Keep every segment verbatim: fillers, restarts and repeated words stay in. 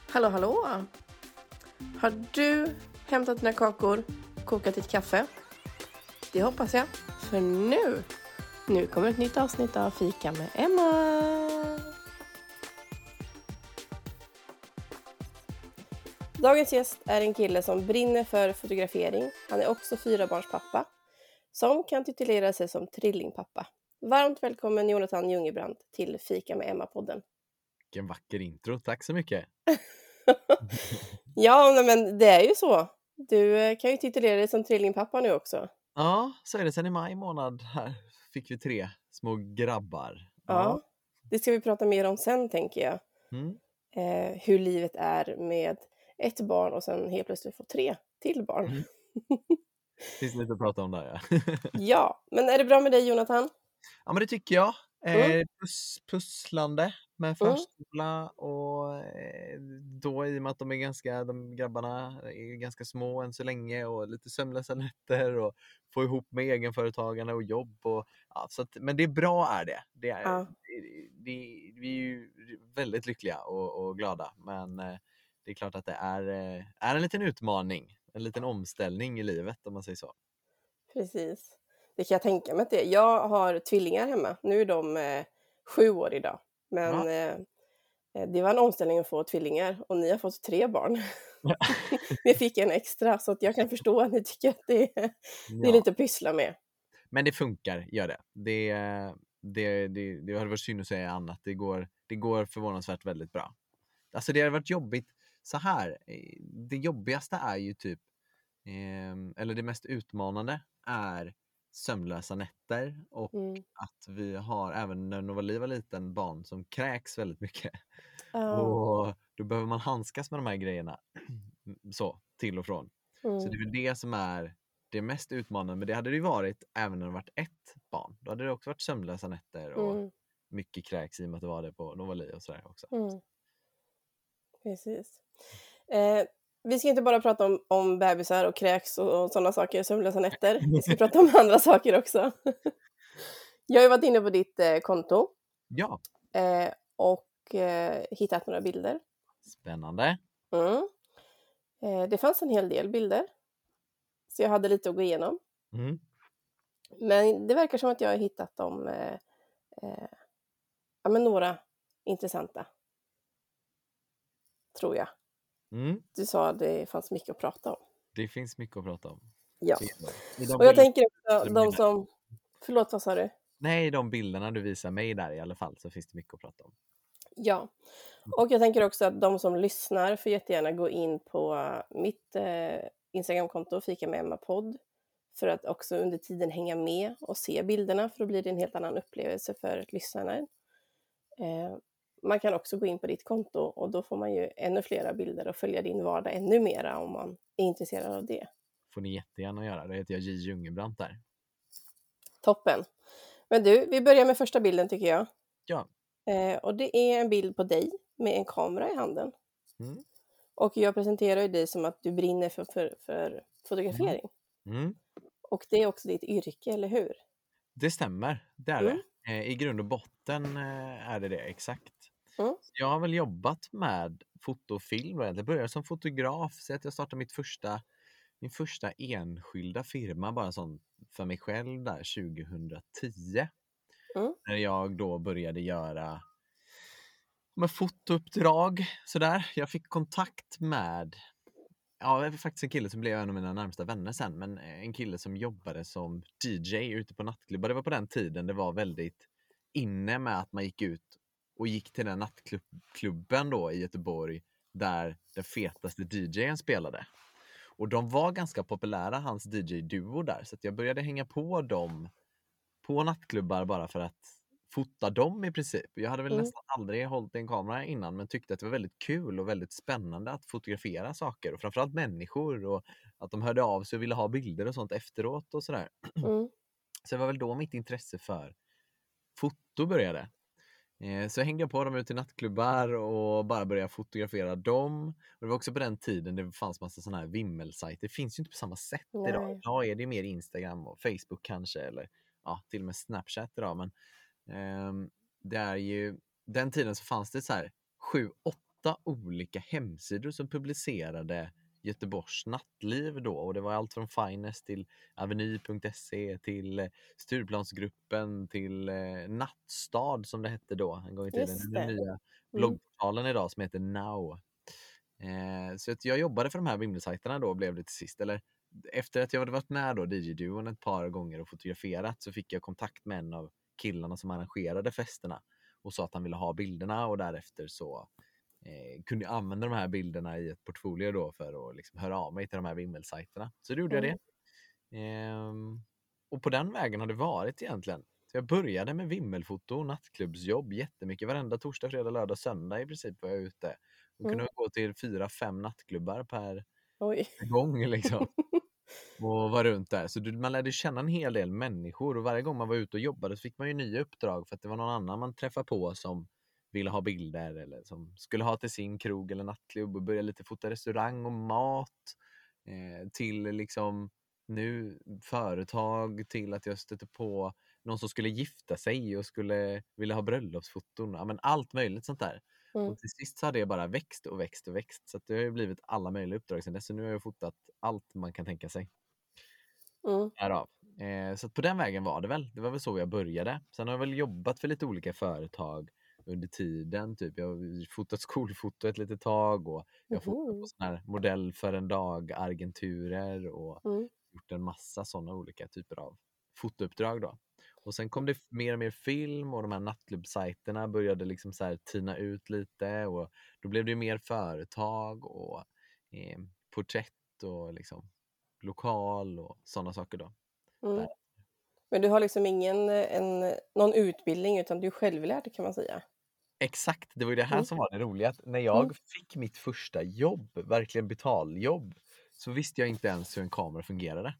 Hallå, hallå! Har du hämtat dina kakor, kokat ditt kaffe? Det hoppas jag, för nu, nu kommer ett nytt avsnitt av Fika med Emma! Dagens gäst är en kille som brinner för fotografering. Han är också fyrabarnspappa, som kan titulera sig som trillingpappa. Varmt välkommen Jonathan Jungebrandt till Fika med Emma-podden. Vilken vacker intro, tack så mycket. Ja, men det är ju så. Du kan ju titulera dig som trillingpappa nu också. Ja, så är det. Sen i maj månad här fick vi tre små grabbar. Ja, Ja. det ska vi prata mer om sen, tänker jag. Mm. Eh, hur livet är med ett barn och sen helt plötsligt få tre till barn. Mm. Finns lite att prata om där, ja. Ja, men är det bra med dig, Jonathan? Ja, men det tycker jag. Mm. Eh, pus, pusslande med Mm. förskola och eh, då i och med att de är ganska, de grabbarna är ganska små än så länge och lite sömnlösa nätter och få ihop med egenföretagande och jobb och ja, så att, men det är bra är det. Det är, Ja. det, det, vi är ju väldigt lyckliga och, och glada, men eh, det är klart att det är, eh, är en liten utmaning, en liten omställning i livet om man säger så. Precis. Det kan jag tänka mig att det är. Jag har tvillingar hemma. Nu är de eh, sju år idag. Men Ja. eh, det var en omställning att få tvillingar. Och ni har fått tre barn. Ni fick en extra. Så att jag kan förstå att ni tycker att det är, det är Ja. lite att pyssla med. Men det funkar, gör det. Det, det, det, det hade varit synd att säga annat. Det går, det går förvånansvärt väldigt bra. Alltså det har varit jobbigt så här. Det jobbigaste är ju typ, eh, eller det mest utmanande är sömnlösa nätter och Mm. att vi har, även när Novali var liten, barn som kräks väldigt mycket. Ja. Och då behöver man handskas med de här grejerna så, till och från. Mm. Så det är väl det som är det mest utmanande, men det hade det ju varit även när det varit ett barn. Då hade det också varit sömnlösa nätter och Mm. mycket kräks i och med att det var det på Novali och sådär också. Mm. Precis. Eh, vi ska inte bara prata om, om bebisar och kräks och, och sådana saker, sömnlösa nätter. Vi ska prata om andra saker också. Jag har ju varit inne på ditt eh, konto Ja, eh, och eh, hittat några bilder. spännande. Mm. Eh, det fanns en hel del bilder. Så jag hade lite att gå igenom. Mm. Men det verkar som att jag har hittat dem, eh, eh, ja, men några intressanta. Tror jag. Mm. Du sa att det fanns mycket att prata om. Det finns mycket att prata om. Ja. I de Och jag bilder- tänker också, de som... Förlåt, vad sa du? Nej, i de bilderna du visar mig där i alla fall så finns det mycket att prata om. Ja, och jag tänker också att de som lyssnar får jättegärna gå in på mitt eh, Instagramkonto, Fika med Emma podd, för att också under tiden hänga med och se bilderna, för då blir det en helt annan upplevelse för lyssnarna. Eh, man kan också gå in på ditt konto och då får man ju ännu flera bilder och följa din vardag ännu mera om man är intresserad av det. Får ni jättegärna göra. Det heter jag J. Jungebrandt där. Toppen! Men du, vi börjar med första bilden tycker jag. Ja. Eh, och det är en bild på dig med en kamera i handen. Mm. Och jag presenterar ju dig som att du brinner för, för, för fotografering. Mm. Och det är också ditt yrke, eller hur? Det stämmer, det är Mm. det. Eh, I grund och botten eh, är det det, exakt. Mm. Jag har väl jobbat med foto och film. Jag började som fotograf, så att jag startade mitt första, min första enskilda firma, bara sån för mig själv där tjugohundratio. Mm. När jag då började göra med fotouppdrag sådär. Jag fick kontakt med, ja, det var faktiskt en kille som blev en av mina närmsta vänner sen, men en kille som jobbade som D J ute på nattklubbar. Det var på den tiden det var väldigt inne med att man gick ut och gick till den nattklubben då i Göteborg där den fetaste D J:n spelade. Och de var ganska populära, hans D J-duo där, så att jag började hänga på dem på nattklubbar bara för att fota dem i princip. Jag hade väl Mm. nästan aldrig hållit en kamera innan, men tyckte att det var väldigt kul och väldigt spännande att fotografera saker och framförallt människor, och att de hörde av sig och ville ha bilder och sånt efteråt och sådär. Mm. Så det var väl då mitt intresse för foto började. Eh, Så hängde jag på dem ute i nattklubbar och bara började fotografera dem. Och det var också på den tiden det fanns massa sådana här vimmelsajter. Det finns ju inte på samma sätt Nej. idag. Idag är det mer Instagram och Facebook kanske, eller ja, till och med Snapchat idag. Men ehm, det är ju, den tiden så fanns det så här sju, åtta olika hemsidor som publicerade Göteborgs nattliv då, och det var allt från Finest till aveny punkt se till eh, Stureplansgruppen till eh, Nattstad som det hette då en gång i tiden. Just Den det. nya Mm. bloggportalen idag som heter Now. Eh, så att jag jobbade för de här vimmelsajterna då blev det till sist. Eller efter att jag hade varit med då D J-duon ett par gånger och fotograferat så fick jag kontakt med en av killarna som arrangerade festerna och sa att han ville ha bilderna, och därefter så eh, kunde jag använda de här bilderna i ett portfolio då för att liksom höra av mig till de här vimmelsajterna. Så då gjorde jag Mm. det. Ehm, och på den vägen har det varit egentligen. Så jag började med vimmelfoto, nattklubbsjobb jättemycket. Varenda torsdag, fredag, lördag, söndag i princip var jag ute. Och kunde Mm. gå till fyra, fem nattklubbar per Oj. gång liksom. Och var runt där. Så du, man lärde känna en hel del människor. Och varje gång man var ute och jobbade så fick man ju nya uppdrag. För att det var någon annan man träffade på som ville ha bilder. Eller som skulle ha till sin krog eller nattklubb. Och börja lite fota restaurang och mat. Eh, till liksom nu företag. Till att jag stötte på någon som skulle gifta sig och skulle vilja ha bröllopsfoton. Ja, men allt möjligt sånt där. Mm. Och till sist så har det bara växt och växt och växt. Så att det har ju blivit alla möjliga uppdrag sedan dess. Så nu har jag fotat allt man kan tänka sig. Mm. Härav. Eh, så att på den vägen var det väl. Det var väl så jag började. Sen har jag väl jobbat för lite olika företag under tiden. Typ jag har fotat skolfoto ett litet tag. Och jag har fotat på Mhm. sån här modell för en dag agenturer. Och Mm. gjort en massa sådana olika typer av fotouppdrag då. Och sen kom det f- mer och mer film och de här nattklubbsajterna började liksom så här tina ut lite, och då blev det ju mer företag och eh, porträtt och liksom lokal och sådana saker då. Mm. Där. Men du har liksom ingen eh, en, någon utbildning utan du är självlärd kan man säga. Exakt, det var ju det här Mm. som var det roliga. Att när Mm. jag fick mitt första jobb, verkligen betaljobb, så visste jag inte ens hur en kamera fungerade.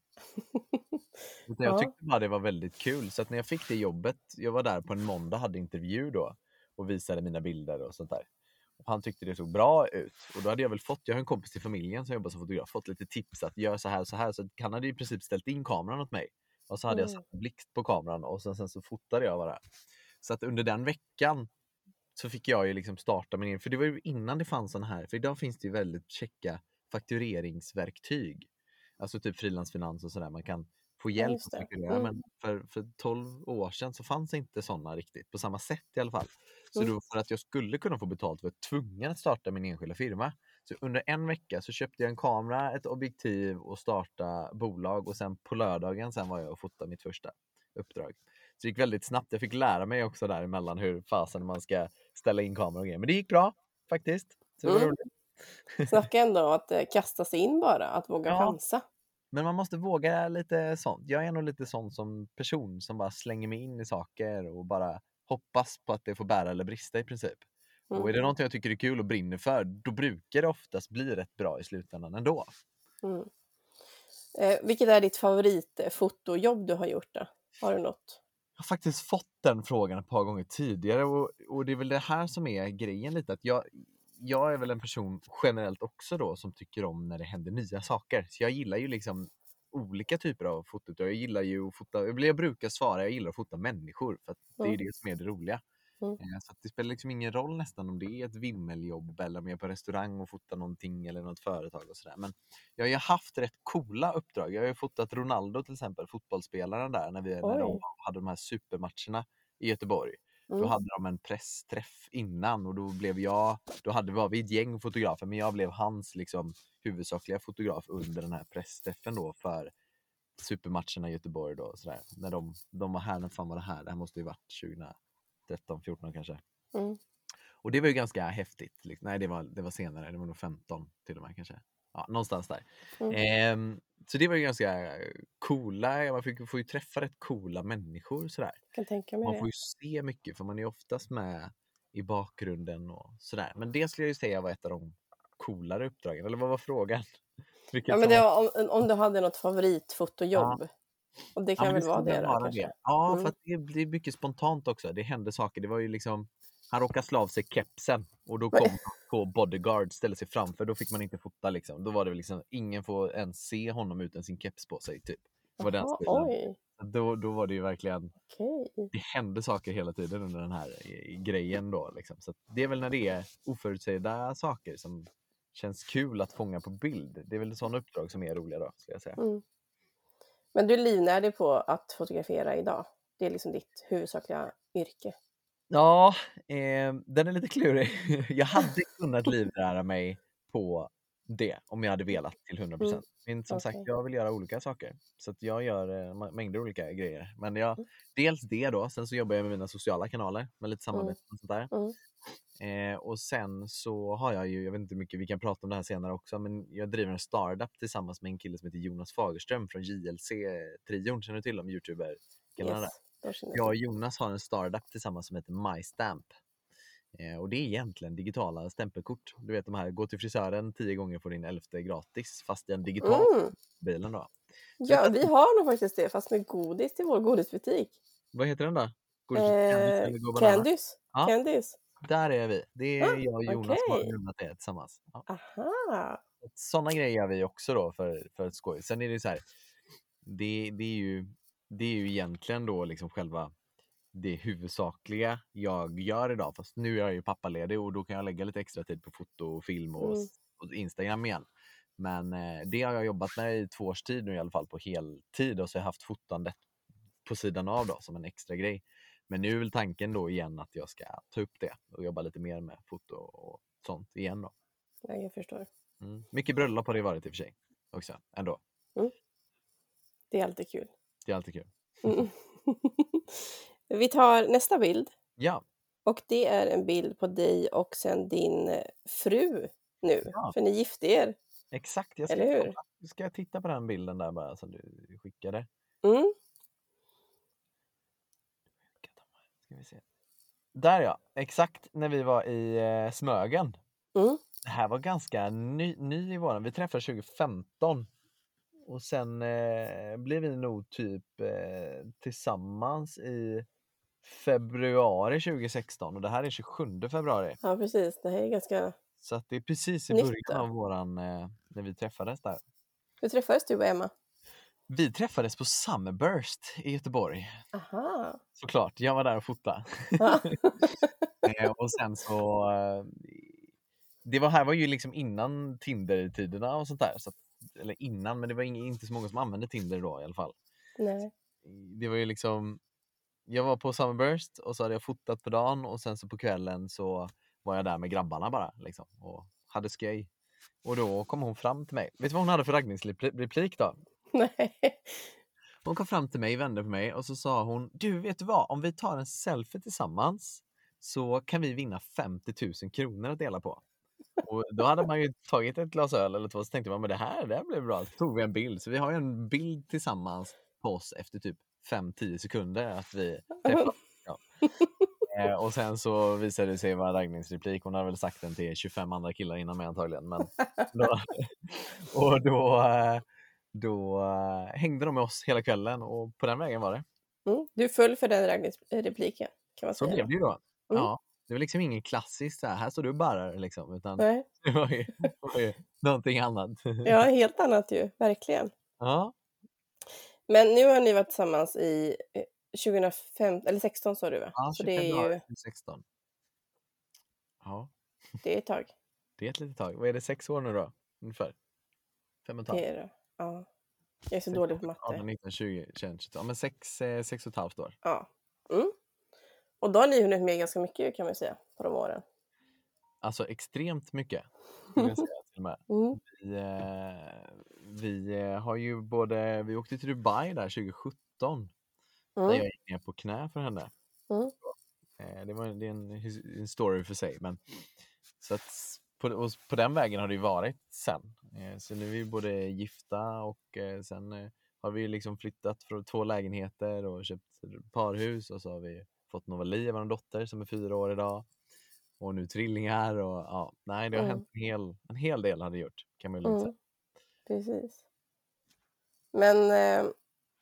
Utan jag Ja. tyckte bara det var väldigt kul. Så att när jag fick det jobbet, jag var där på en måndag, hade intervju då och visade mina bilder och sånt där. Och han tyckte det såg bra ut. Och då hade jag väl fått, jag har en kompis i familjen som jobbar som fotograf, fått lite tips att göra så här så här. Så att han hade i princip ställt in kameran åt mig. Och så hade jag Mm. satt en blixt på kameran och sen, sen så fotade jag bara. Så att under den veckan så fick jag ju liksom starta min egen, för det var ju innan det fanns sån här, för idag finns det ju väldigt checka faktureringsverktyg. Alltså typ frilansfinans och sådär, man kan få Ja, hjälp just att det. fakturera, Mm. men för, för tolv år sedan så fanns inte sådana riktigt, på samma sätt i alla fall. Så Mm. då för att jag skulle kunna få betalt var jag tvungen att starta min enskilda firma. Så under en vecka så köpte jag en kamera, ett objektiv och starta bolag, och sen på lördagen sen var jag och fotade mitt första uppdrag. Så det gick väldigt snabbt. Jag fick lära mig också däremellan hur fasen man ska ställa in kameror och grejer. Men det gick bra faktiskt. Så det var Mm. roligt. Snacka ändå om att eh, kasta sig in bara, att våga Ja, chansa. men man måste våga lite sånt. Jag är nog lite sån som person som bara slänger mig in i saker och bara hoppas på att det får bära eller brista i princip. Och Mm. är det någonting jag tycker är kul och brinner för, då brukar det oftast bli rätt bra i slutändan ändå. Mm. Eh, vilket är ditt favoritfotojobb du har gjort då? Har du något? Jag har faktiskt fått den frågan ett par gånger tidigare, och, och det är väl det här som är grejen lite, att jag, jag är väl en person generellt också då som tycker om när det händer nya saker. Så jag gillar ju liksom olika typer av foto. Jag gillar ju att fota, jag brukar svara, jag gillar att fota människor, för att det är Mm. det som är det roliga. Mm. Eh, Så att det spelar liksom ingen roll nästan om det är ett vimmeljobb eller om jag är på restaurang och fotar någonting eller något företag och sådär. Men jag har ju haft rätt coola uppdrag. Jag har ju fotat Ronaldo till exempel, fotbollsspelaren där, när, vi, när de Oj. hade de här supermatcherna i Göteborg. Då Mm. hade de en pressträff innan, och då blev jag, då hade, var vi ett gäng fotografer, men jag blev hans liksom huvudsakliga fotograf under den här pressträffen då för supermatcherna i Göteborg då, sådär. När de, de var här, när fan var det här? Det här måste ju varit tjugohundratretton fjorton kanske. Mm. Och det var ju ganska häftigt. Liksom. Nej, det var, det var senare. Det var nog femton till och med kanske. Ja, någonstans där. Mm. Ehm, så det var ju ganska coola. Man fick, får ju träffa rätt coola människor sådär. Kan tänka mig Man det. får ju se mycket, för man är ju oftast med i bakgrunden och sådär. Men det skulle jag ju säga var ett av de coolare uppdragen. Eller vad var frågan? Vilket Ja, men som det var... var om, om du hade något Ja, favoritfotojobb. Och det ja, kan men det väl vara skulle det då vara kanske? det. Ja, för Mm. att det, det är mycket spontant också. Det hände saker. Det var ju liksom, han råkade slå av sig kepsen och då kom två bodyguards, ställde sig framför. Då fick man inte fota liksom. Då var det liksom, ingen får ens se honom utan sin keps på sig typ. på den Jaha, stilen. oj. Då, då var det ju verkligen, Okej. det hände saker hela tiden under den här i- i grejen då. Liksom. Så att det är väl när det är oförutsägda saker som känns kul att fånga på bild. Det är väl sådana uppdrag som är roliga då, ska jag säga. Mm. Men du är livnärdig på att fotografera idag? Det är liksom ditt huvudsakliga yrke? Ja, eh, den är lite klurig. Jag hade kunnat livnära mig på det om jag hade velat till hundra Mm. procent. Men som sagt, Okej. jag vill göra olika saker. Så att jag gör eh, ma- mängder olika grejer. Men jag, Mm. dels det då, sen så jobbar jag med mina sociala kanaler med lite samarbete och sånt där. Mm. Eh, och sen så har jag ju, jag vet inte hur mycket vi kan prata om det här senare också, men jag driver en startup tillsammans med en kille som heter Jonas Fagerström från J L C-trion. Känner du till dem? Youtuber-killarna Yes, där. då känner Jag jag och till. Jonas har en startup tillsammans som heter MyStamp. Eh, och det är egentligen digitala stämpelkort. Du vet de här, gå till frisören tio gånger får din elfte gratis, fast i en digital Mm. bilen då. Ja, jag vi har nog faktiskt det, fast med godis i vår godisbutik. Vad heter den då? Godis Candice Eh, eller Go Banana? Candice. Ja. Candice. Där är vi. Det är Ah, jag och Jonas som har okej. grundat det tillsammans. Ja. Aha. Sådana grejer gör vi också då för, för ett skoj. Sen är det ju så här, det, det, är ju, det är ju egentligen då liksom själva det huvudsakliga jag gör idag. Fast nu är jag ju pappaledig och då kan jag lägga lite extra tid på foto och film och, Mm. och Instagram igen. Men eh, det har jag jobbat med i två års tid nu i alla fall på heltid, och så har jag haft fotandet på sidan av då som en extra grej. Men nu är väl tanken då igen att jag ska ta upp det och jobba lite mer med foto och sånt igen då. Ja, jag förstår. Mm. Mycket bröllop har det varit i och för sig också ändå. Mm. Det är alltid kul. Det är alltid kul. Mm. Vi tar nästa bild. Ja, Och det är en bild på dig och sen din eh, fru nu. Ja. För ni gifte er, exakt. Jag ska, eller hur? kolla. Ska jag titta på den bilden där bara som du skickade? Mm. Ska vi se. Där ja, exakt när vi var i eh, Smögen. Mm. Det här var ganska ny, ny i våran. Vi träffades tjugo femton. Och sen eh, blev vi nog typ eh, tillsammans i februari tjugo sexton. Och det här är tjugosjunde februari. Ja, precis. Det här är ganska... Så att det är precis i Nytt början då. av våran, eh, när vi träffades där. Hur träffades du och Emma? Vi träffades på Summerburst i Göteborg. Aha. Såklart, jag var där och fotade. Ja. Eh, och sen så... Eh, det var här var ju liksom innan Tinder-tiderna och sånt där. Så att, eller innan, men det var ing- inte så många som använde Tinder då i alla fall. Nej. Det var ju liksom... Jag var på Summerburst och så hade jag fotat på dagen och sen så på kvällen så var jag där med grabbarna bara liksom och hade skoj. Och då kom hon fram till mig. Vet du vad hon hade för raggningsreplik då? Nej. Hon kom fram till mig, vände på mig och så sa hon: du, vet du vad? Om vi tar en selfie tillsammans så kan vi vinna femtio tusen kronor att dela på. Och då hade man ju tagit ett glas öl eller två, så tänkte man, men det här, det här blir bra. Så tog vi en bild. Så vi har ju en bild tillsammans på oss efter typ fem till tio sekunder att vi träffas. Ja. Eh, och sen så visade det sig vara en raggningsreplik. Hon hade väl sagt den till tjugofem andra killar innan mig antagligen. Men då, och då, eh, då eh, hängde de med oss hela kvällen och på den vägen var det. Mm. Du föll för den raggningsrepliken, kan man Så säga. blev det ju då. Mm. Ja, det var liksom ingen klassisk så här, här står du bara liksom, utan Nej. det var ju, det var ju någonting annat. Ja, helt annat ju. Verkligen. Ja, Men nu har ni varit tillsammans i eh, tjugofem, eller sexton sa du va? ja Så det är februari ju, tjugosexton. Ja, det är ett tag. det är ett litet tag. Vad är det, sex år nu då? Ungefär? Fem och ett halvt? Det är det. Ja. Jag är så Sex, dålig på arton, matte. nitton, tjugo, tjugoett, tjugotvå. Ja, men sex, eh, sex och ett halvt år. Ja. Mm. Och då har ni hunnit med ganska mycket kan man säga på de åren. Alltså extremt mycket, skulle jag säga till och med. Mm. Vi, eh, vi eh, har ju både, vi åkte till Dubai där tjugo sjutton. Där Mm. jag gick ner på knä för henne. Mm. Eh, det, var, det är en, his- en story för sig. Men, så att på, och på den vägen har det ju varit sen. Eh, så nu är vi både gifta och eh, sen eh, har vi liksom flyttat från två lägenheter och köpt parhus. Och så har vi fått Novali, vår dotter som är fyra år idag. Och nu trillingar och ja, nej det har Mm. hänt en hel, en hel del har det gjort, kan man ju lugnt säga. Mm. Precis. Men eh,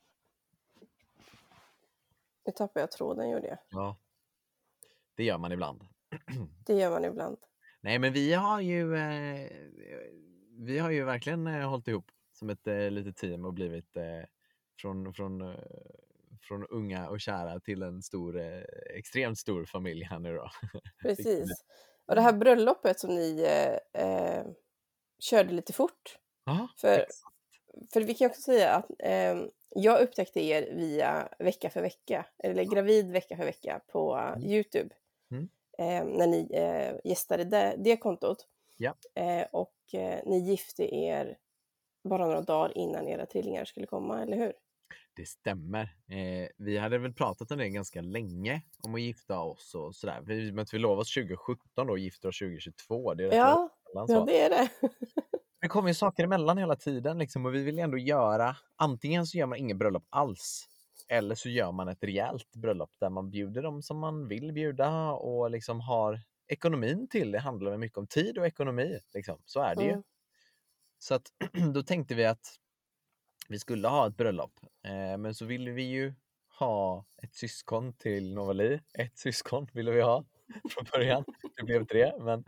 nu tappade jag tråden, gjorde jag. Ja, det gör man ibland. Det gör man ibland. Nej, men vi har ju eh, vi har ju verkligen eh, hållit ihop som ett eh, litet team och blivit eh, från, från, eh, från unga och kära till en stor, eh, extremt stor familj här nu då. Precis. Och det här bröllopet som ni eh, eh, körde lite fort. Ja, För, exakt. för vi kan också säga att eh, jag upptäckte er via Vecka för vecka, eller Gravid vecka för vecka på Mm. YouTube. Mm. Eh, när ni eh, gästade det, det kontot. Ja. Eh, och eh, ni gifte er bara några dagar innan era trillingar skulle komma, eller hur? Det stämmer. Eh, vi hade väl pratat om det ganska länge, om att gifta oss och sådär. Vi, men att vi lovade oss tjugo sjutton då och gifte oss tjugo tjugotvå. Det är rätt Ja, emellan, ja så. det är det. Det kommer ju saker emellan hela tiden liksom, och vi vill ändå göra, antingen så gör man ingen bröllop alls, eller så gör man ett rejält bröllop där man bjuder dem som man vill bjuda och liksom har ekonomin till. Det handlar väl mycket om tid och ekonomi, liksom. Så är det ju. Mm. Så att då tänkte vi att vi skulle ha ett bröllop, eh, men så ville vi ju ha ett syskon till Novali. Ett syskon ville vi ha från början. Det blev tre, men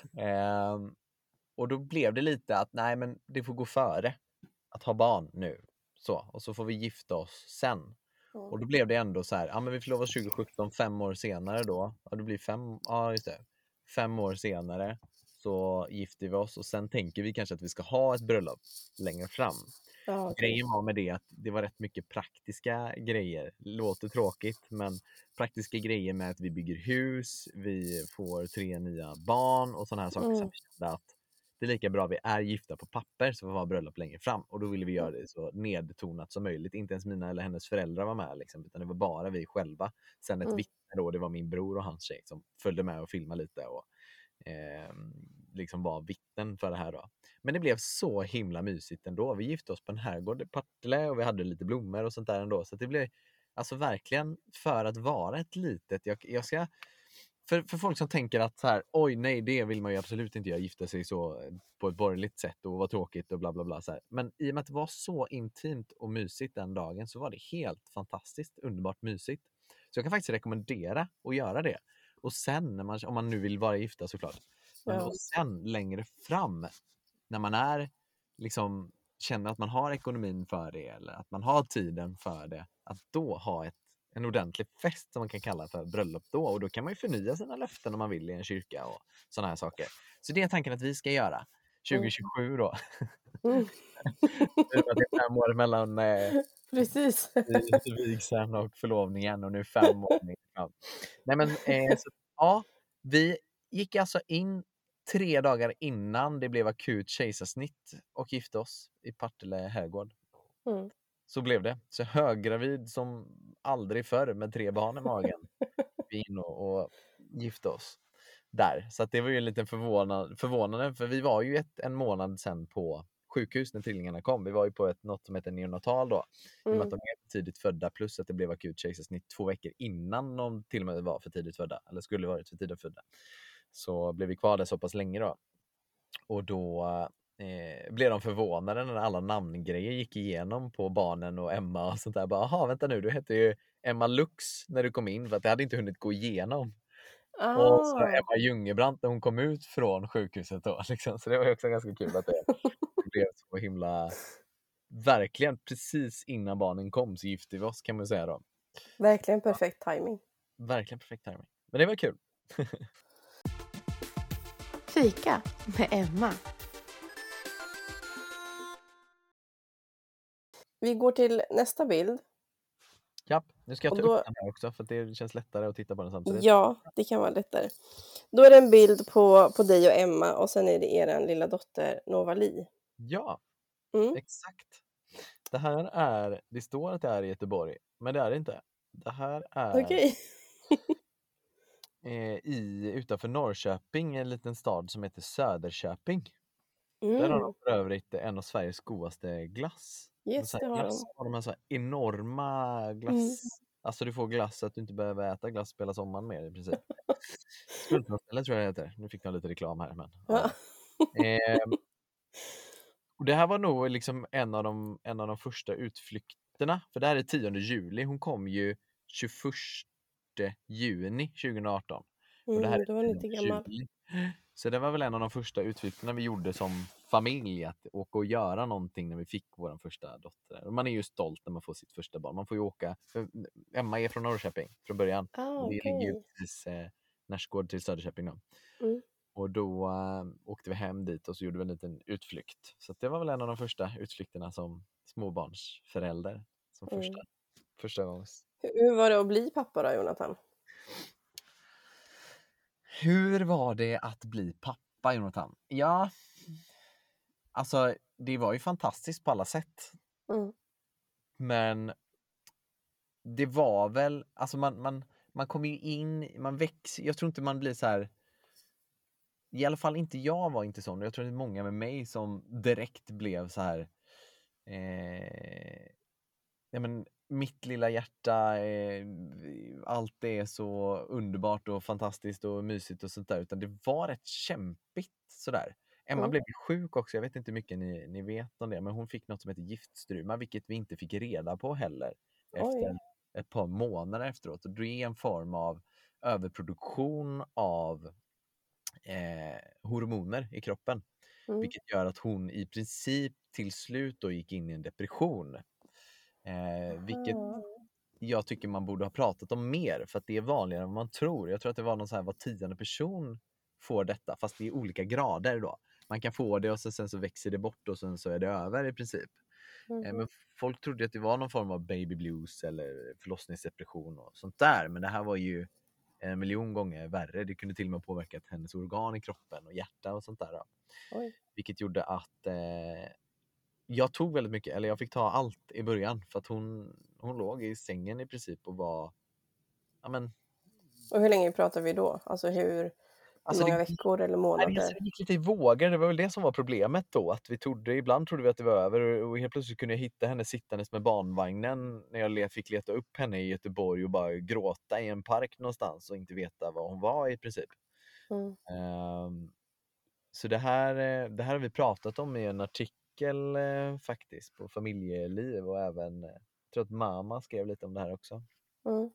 ehm, och då blev det lite att nej, men det får gå före att ha barn nu. Så, och så får vi gifta oss sen. Mm. Och då blev det ändå så här, ja men vi förlovas tjugo sjutton, fem år senare då. Ja, det blir fem, ja just det. Fem år senare så gifter vi oss och sen tänker vi kanske att vi ska ha ett bröllop längre fram. Ja, okej. Grejen var med det att det var rätt mycket praktiska grejer. Låter tråkigt, men praktiska grejer med att vi bygger hus, vi får tre nya barn och sådana här saker. Mm. Så vi kände att det är lika bra vi är gifta på papper så vi har bröllop längre fram. Och då ville vi göra det så nedtonat som möjligt. Inte ens mina eller hennes föräldrar var med, liksom, utan det var bara vi själva. Sen ett Mm. vittne då, det var min bror och hans tjej som följde med och filmade lite och eh, liksom var vittnen för det här då. Men det blev så himla mysigt ändå. Vi gifte oss på en herrgård i Partille och vi hade lite blommor och sånt där ändå. Så det blev alltså verkligen, för att vara ett litet, jag, jag ska För, för folk som tänker att så här, oj nej, det vill man ju absolut inte göra, gifta sig så på ett borgerligt sätt och vad tråkigt och bla bla bla så här. Men i och med att det var så intimt och mysigt den dagen så var det helt fantastiskt, underbart mysigt. Så jag kan faktiskt rekommendera att göra det. Och sen, när man, om man nu vill vara gifta såklart, men Ja. och sen längre fram, när man är liksom, känner att man har ekonomin för det eller att man har tiden för det, att då ha ett en ordentlig fest som man kan kalla för bröllop då. Och då kan man ju förnya sina löften om man vill i en kyrka och sådana här saker. Så det är tanken att vi ska göra tjugo tjugosju då. Mm. Det är fem år mellan eh, Precis. vigseln och förlovningen och nu fem år. Ja. Nej men eh, så, ja, vi gick alltså in tre dagar innan det blev akut kejsarsnitt och gifte oss i Partille herrgård. Mm. Så blev det. Så höggravid som aldrig förr med tre barn i magen. Vi in och, och gifte oss där. Så att det var ju lite förvånande, förvånande för vi var ju ett, en månad sedan på sjukhus när trillingarna kom. Vi var ju på ett, något som heter neonatal då. I och med Mm. att de är för tidigt födda plus att det blev akut kejsarsnitt två veckor innan de till och med var för tidigt födda. Eller skulle varit för tidigt födda. Så blev vi kvar där så pass länge då. Och då eh, blev de förvånade när alla namngrejer gick igenom på barnen och Emma och sånt där. Bara, aha, vänta nu, du hette ju Emma Lux när du kom in för att det hade inte hunnit gå igenom. Ah. Och så Emma Ljungebrant när hon kom ut från sjukhuset då. Liksom. Så det var ju också ganska kul att det, det blev så himla, verkligen precis innan barnen kom så gifte vi oss kan man säga då. Verkligen perfekt timing. Verkligen perfekt timing. Men det var kul. Fika med Emma. Vi går till nästa bild. Ja, nu ska jag Och ta då- upp den här också för att det känns lättare att titta på den samtidigt. Ja, det kan vara lättare. Då är det en bild på, på dig och Emma och sen är det er lilla dotter Novali. Ja, Mm. exakt. Det här är, det står att det är i Göteborg, men det är det inte. Det här är Okej. eh, i, utanför Norrköping, en liten stad som heter Söderköping. Där har Mm. de för övrigt en av Sveriges godaste glass. Yes, Så här det har glass, de. har de här så här enorma glass. Mm. Alltså du får glass så att du inte behöver äta glass hela sommaren mer i princip. Skuldpastiller tror jag det heter. Nu fick jag lite reklam här. Men, Ja. ja. Ehm, och det här var nog liksom en av de, en av de första utflykterna. För det här är tionde juli. Hon kom ju tjugoförsta juni tjugoarton. Och det här Mm, är då var ni inte tionde gammal. juli. Så det var väl en av de första utflykterna vi gjorde som familj, att åka och göra någonting när vi fick vår första dotter. Och man är ju stolt när man får sitt första barn. Man får ju åka, för Emma är från Norrköping från början. Ah, Vi okej. ligger ju precis eh, Närsgård till Söderköping då. Mm. Och då äh, åkte vi hem dit och så gjorde vi en liten utflykt. Så att det var väl en av de första utflykterna som småbarnsförälder. Som Mm. första, första gångs. Hur, hur var det att bli pappa då, Jonathan? Hur var det att bli pappa, Jonathan? Ja, alltså det var ju fantastiskt på alla sätt. Mm. Men det var väl, alltså man, man, man kommer ju in, man växer, jag tror inte man blir så här. I alla fall inte jag var inte sån. Jag tror det är många med mig som direkt blev så här. Eh, ja, men mitt lilla hjärta, eh, allt är så underbart och fantastiskt och mysigt och sånt där. Utan det var rätt kämpigt sådär. Emma Mm. blev ju sjuk också. Jag vet inte hur mycket ni, ni vet om det. Men hon fick något som heter giftstruma. Vilket vi inte fick reda på heller. Efter Oj. ett par månader efteråt. Och det är en form av överproduktion av Eh, hormoner i kroppen. Mm. Vilket gör att hon i princip till slut då gick in i en depression. Eh, vilket Ah. jag tycker man borde ha pratat om mer, för att det är vanligare än vad man tror. Jag tror att det var någon så här var tionde person får detta, fast det är olika grader då. Man kan få det och sen, sen så växer det bort och sen så är det över i princip. Mm. Eh, men folk trodde att det var någon form av baby blues eller förlossningsdepression och sånt där. Men det här var ju en miljon gånger värre. Det kunde till och med påverka hennes organ i kroppen och hjärta och sånt där. Då. Oj. Vilket gjorde att eh, jag tog väldigt mycket, eller jag fick ta allt i början. För att hon, hon låg i sängen i princip och var, ja men. Och hur länge pratar vi då? Alltså hur, Alltså hur många det, veckor eller nej, månader? alltså det gick lite i vågor, det var väl det som var problemet då. Att vi trodde, ibland trodde vi att det var över och helt plötsligt kunde jag hitta henne sittandes med barnvagnen när jag le- fick leta upp henne i Göteborg och bara gråta i en park någonstans och inte veta var hon var i princip. Mm. Um, så det här, eh, det här har vi pratat om i en artikel eh, faktiskt på Familjeliv och även, eh, jag tror att mamma skrev lite om det här också. Mm.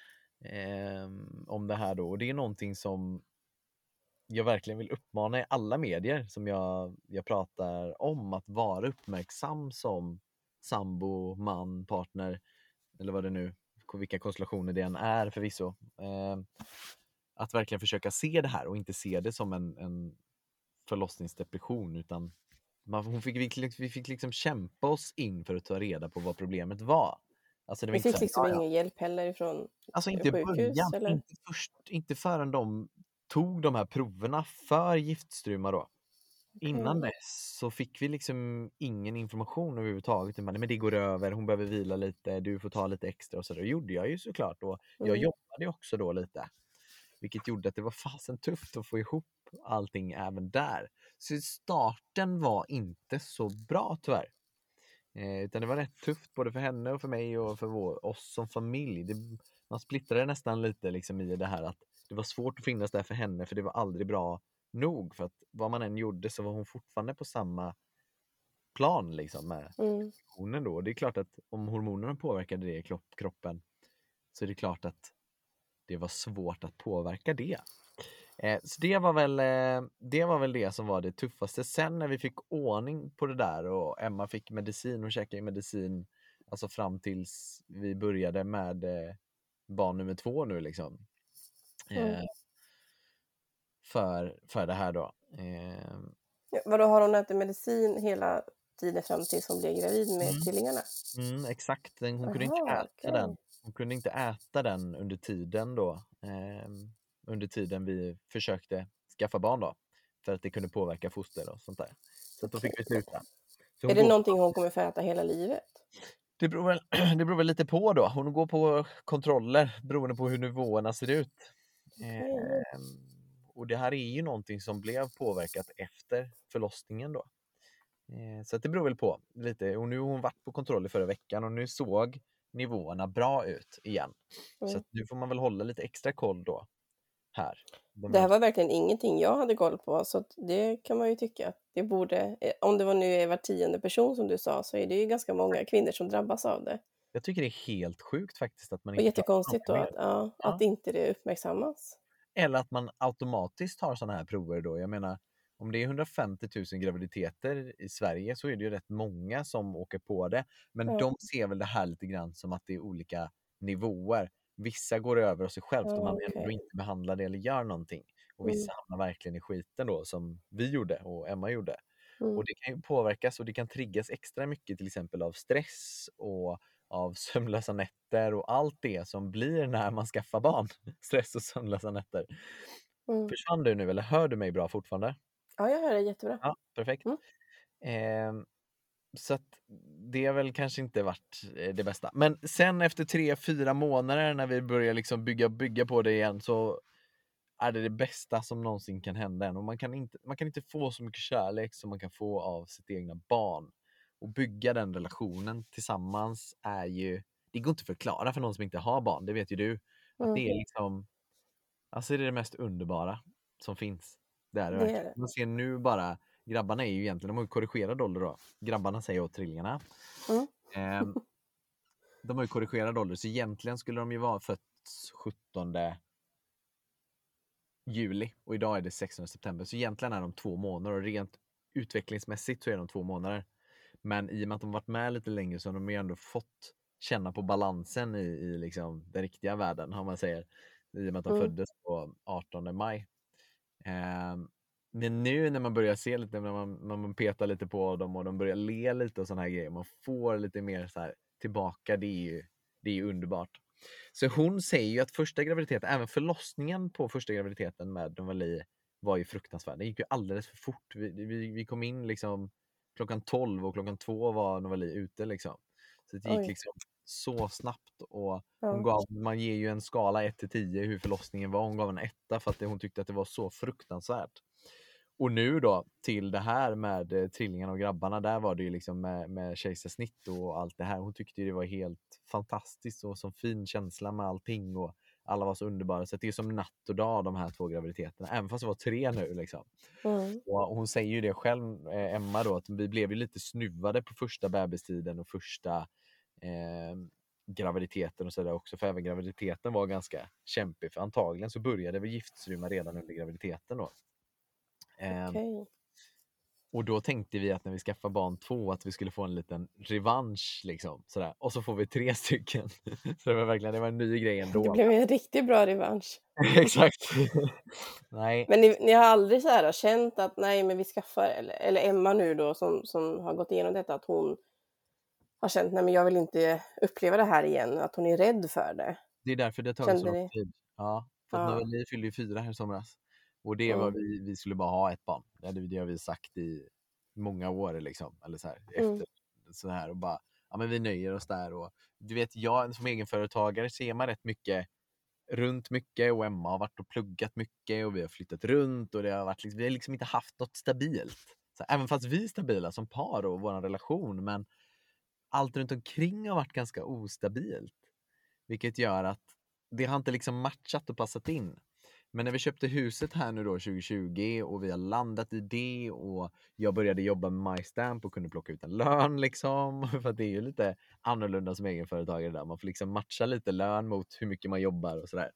Um, om det här då, och det är någonting som jag verkligen vill uppmana i alla medier som jag, jag pratar om, att vara uppmärksam som sambo, man, partner eller vad det nu, vilka konstellationer det än är förvisso. Eh, att verkligen försöka se det här och inte se det som en, en förlossningsdepression, utan man, hon fick, vi, vi fick liksom kämpa oss in för att ta reda på vad problemet var. Alltså det var Vi inte fick så här, liksom ja, ja. ingen hjälp heller ifrån Alltså inte i sjukhus, början, eller? inte, först, inte förrän de tog de här proverna för giftstruma då. Innan Mm. dess så fick vi liksom ingen information överhuvudtaget. Men det går över, hon behöver vila lite, du får ta lite extra och så. Det gjorde jag ju såklart, och jag Mm. jobbade också då lite. Vilket gjorde att det var fasen tufft att få ihop allting även där. Så starten var inte så bra tyvärr. Eh, utan det var rätt tufft både för henne och för mig och för vår, oss som familj. Det, man splittrade nästan lite liksom i det här att det var svårt att finnas där för henne, för det var aldrig bra nog. För att vad man än gjorde så var hon fortfarande på samma plan liksom med Mm. hormonen då. Det är klart att om hormonerna påverkade det i kropp, kroppen, så är det klart att det var svårt att påverka det. Eh, så det var, väl, eh, det var väl det som var det tuffaste. Sen när vi fick ordning på det där och Emma fick medicin, hon käkade medicin alltså fram tills vi började med eh, barn nummer två nu liksom. Eh, Mm. för, för det här då. Eh, Ja, vadå, har hon ätit medicin hela tiden fram tills hon blev gravid med Mm. tvillingarna? mm, exakt, den, hon kunde Aha, inte äta okej. den. Hon kunde inte äta den under tiden då. Eh, under tiden vi försökte skaffa barn då. För att det kunde påverka foster och sånt där. Så att då fick vi sluta. Så Är hon det går, någonting hon kommer få äta hela livet? det, beror väl, det beror väl lite på då. Hon går på kontroller beroende på hur nivåerna ser ut. Okej. Eh, och det här är ju någonting som blev påverkat efter förlossningen då. Eh, så att det beror väl på lite. Och nu har hon varit på kontroller förra veckan och nu såg nivåerna bra ut igen. Mm. Så att nu får man väl hålla lite extra koll då här. De Det här här- var verkligen ingenting jag hade koll på, så att det kan man ju tycka att det borde, eh, om det var nu är var tionde person som du sa, så är det ju ganska många kvinnor som drabbas av det. Jag tycker det är helt sjukt faktiskt att man Och inte pratar om jättekonstigt det då mer. att, ja, Ja. att inte det uppmärksammas. Eller att man automatiskt tar sådana här prover då. Jag menar, om det är hundrafemtio tusen graviditeter i Sverige så är det ju rätt många som åker på det. Men Ja. de ser väl det här lite grann som att det är olika nivåer. Vissa går över av sig självt Ja, om man okej. ändå inte behandlar det eller gör någonting. Och Mm. vissa hamnar verkligen i skiten då, som vi gjorde och Emma gjorde. Mm. Och det kan ju påverkas och det kan triggas extra mycket till exempel av stress och av sömnlösa nätter och allt det som blir när man skaffar barn. Stress och sömnlösa nätter. Mm. Försvann du nu eller hör du mig bra fortfarande? Ja, jag hör det jättebra. Ja, perfekt. Mm. Ehm, så att det har väl kanske inte varit eh, det bästa. Men sen efter tre, fyra månader när vi börjar liksom bygga, bygga på det igen så är det det bästa som någonsin kan hända en. Och man kan inte, man kan inte få så mycket kärlek som man kan få av sitt egna barn. Och bygga den relationen tillsammans är ju, det går inte att förklara för någon som inte har barn, det vet ju du. Att Mm. det är liksom, alltså det är det mest underbara som finns. Det är det Det är verkligen. det. Man ser nu bara, grabbarna är ju egentligen, de har ju korrigerad ålder då. Grabbarna säger åt trillingarna. Mm. Ehm, de har ju korrigerad ålder, så egentligen skulle de ju vara fötts sjuttonde juli och idag är det sextonde september. Så egentligen är de två månader och rent utvecklingsmässigt så är de två månader. Men i och med att de varit med lite längre så har de ju ändå fått känna på balansen i, i liksom den riktiga världen, om man säger. I och med att de Mm. föddes på artonde maj. Ehm, men nu när man börjar se lite, när man, när man petar lite på dem och de börjar le lite och såna här grejer, man får lite mer så här tillbaka, det är ju, det är ju underbart. Så hon säger ju att första graviditeten, även förlossningen på första graviditeten med Novali var ju fruktansvärd. Det gick ju alldeles för fort. Vi, vi, vi kom in liksom klockan tolv och klockan två var Novali ute liksom. Så det gick Oj. liksom så snabbt och hon Ja. gav, man ger ju en skala ett till tio hur förlossningen var. Hon gav en etta för att det, hon tyckte att det var så fruktansvärt. Och nu då till det här med eh, trillingarna och grabbarna, där var det ju liksom med, med kejsarsnitt och allt det här. Hon tyckte ju det var helt fantastiskt och så fin känsla med allting och alla var så underbara. Så att det är som natt och dag de här två graviditeterna, även fast det var tre nu liksom. Mm. Och hon säger ju det själv, eh, Emma då, att vi blev ju lite snuvade på första bebistiden och första eh, graviditeten och sådär också. För även graviditeten var ganska kämpig, för antagligen så började vi giftsrymma redan under graviditeten då. Eh, Okej. och då tänkte vi att när vi skaffar barn två att vi skulle få en liten revansch liksom, sådär. Och så får vi tre stycken. Så det var verkligen, det var en ny grej ändå. Det blev en riktigt bra revansch. Exakt. Nej. Men ni, ni har aldrig så här känt att nej, men vi skaffar, eller, eller Emma nu då som, som har gått igenom detta, att hon har känt nej men jag vill inte uppleva det här igen, att hon är rädd för det. Det är därför det tar så Kände lång ni? tid. Ja, för att Ja. Novali fyllde ju fyra här i somras. Och det var Mm. vi, vi skulle bara ha ett barn. Det, hade- det har vi sagt i många år liksom. Eller så här, Mm. efter så här och bara, ja men vi nöjer oss där. Och du vet, jag som egenföretagare ser man rätt mycket runt mycket och Emma har varit och pluggat mycket och vi har flyttat runt och det har varit liksom, vi har liksom inte haft något stabilt. Så även fast vi är stabila som par och vår relation, men allt runt omkring har varit ganska ostabilt. Vilket gör att det har inte liksom matchat och passat in. Men när vi köpte huset här nu då tjugo tjugo och vi har landat i det och jag började jobba med MyStamp och kunde plocka ut en lön liksom. För att det är ju lite annorlunda som egenföretagare där. Man får liksom matcha lite lön mot hur mycket man jobbar och sådär.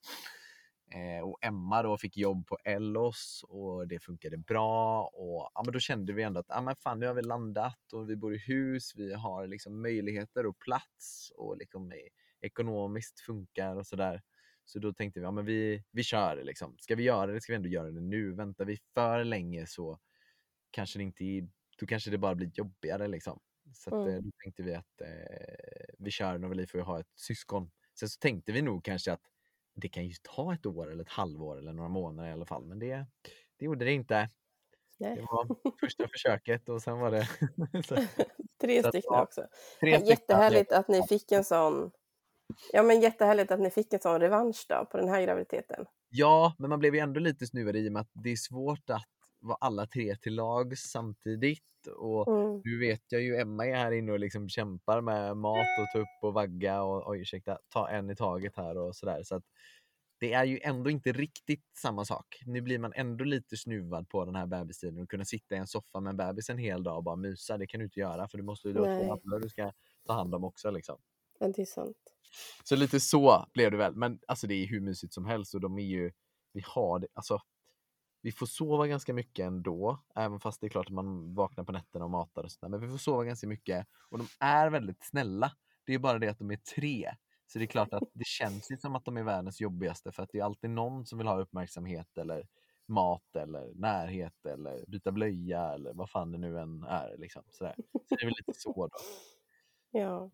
Eh, och Emma då fick jobb på Ellos och det funkade bra. Och ja, men då kände vi ändå att ja, men fan, nu har vi landat och vi bor i hus. Vi har liksom möjligheter och plats och liksom ekonomiskt funkar och sådär. Så då tänkte vi, ja men vi, vi kör liksom. Ska vi göra det, ska vi ändå göra det nu. Väntar vi för länge så kanske det inte, då kanske det bara blir jobbigare liksom. Så att, Mm. då tänkte vi att eh, vi kör Novali för att ha ett syskon. Sen så tänkte vi nog kanske att det kan ju ta ett år eller ett halvår eller några månader i alla fall. Men det, det gjorde det inte. Nej. Det var första försöket och sen var det så, Tre så att, stycken ja, också. tre Ja, stycken. jättehärligt att ni fick en sån, ja men jättehärligt att ni fick en sån revansch då på den här graviditeten. Ja, men man blev ju ändå lite snuvad i och med att det är svårt att vara alla tre till lag samtidigt. Och Mm. nu vet jag ju, Emma är här inne och liksom kämpar med mat och ta upp och vagga och oj, ursäkta, ta en i taget här och sådär. Så att det är ju ändå inte riktigt samma sak. Nu blir man ändå lite snuvad på den här bebistiden och kunna sitta i en soffa med en bebis en hel dag och bara mysa. Det kan du inte göra för du måste ju då Nej. två andra du ska ta hand om också liksom. Ja, det är sant. Så lite så blev det väl. Men alltså det är hur mysigt som helst och de är ju, vi har det, alltså vi får sova ganska mycket ändå, även fast det är klart att man vaknar på nätterna och matar och sådär. Men vi får sova ganska mycket och de är väldigt snälla. Det är bara det att de är tre. Så det är klart att det känns ju som att de är världens jobbigaste, för att det är alltid någon som vill ha uppmärksamhet eller mat eller närhet eller byta blöja eller vad fan det nu än är liksom. Sådär. Så det är väl lite så då. Ja.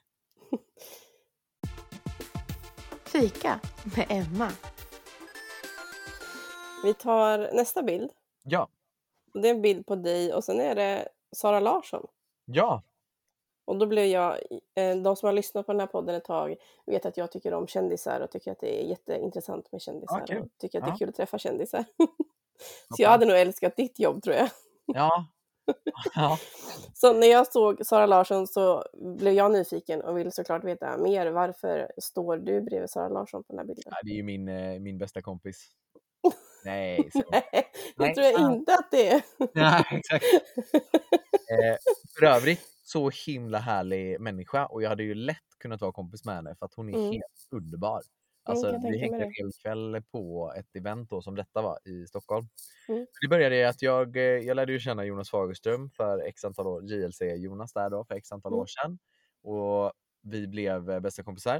Fika med Emma. Vi tar nästa bild. Ja, Och det är en bild på dig och sen är det Sara Larsson. ja, Och då blev jag, eh, de som har lyssnat på den här podden ett tag vet att jag tycker om kändisar och tycker att det är jätteintressant med kändisar. Ja, kul. Och tycker att det är Ja. kul att träffa kändisar. Så jag hade nog älskat ditt jobb, tror jag. ja, ja. Så när jag såg Sara Larsson så blev jag nyfiken och ville såklart veta mer. Varför står du bredvid Sara Larsson på den här bilden? Ja, det är ju min, eh, min bästa kompis. Nej, så. Nej, det Nej, tror jag fan. inte att det är. Ja, exakt. Eh, för övrigt så himla härlig människa, och jag hade ju lätt kunnat vara kompis med henne för att hon är Mm. helt underbar. Alltså, kan jag vi tänka mig hängde det. en hel kväll på ett event då, som detta var i Stockholm. Mm. Det började i att jag, eh, jag lärde ju känna Jonas Fagerström för x antal år, J L C Jonas där då, för x antal Mm. år sedan. Och vi blev eh, bästa kompisar.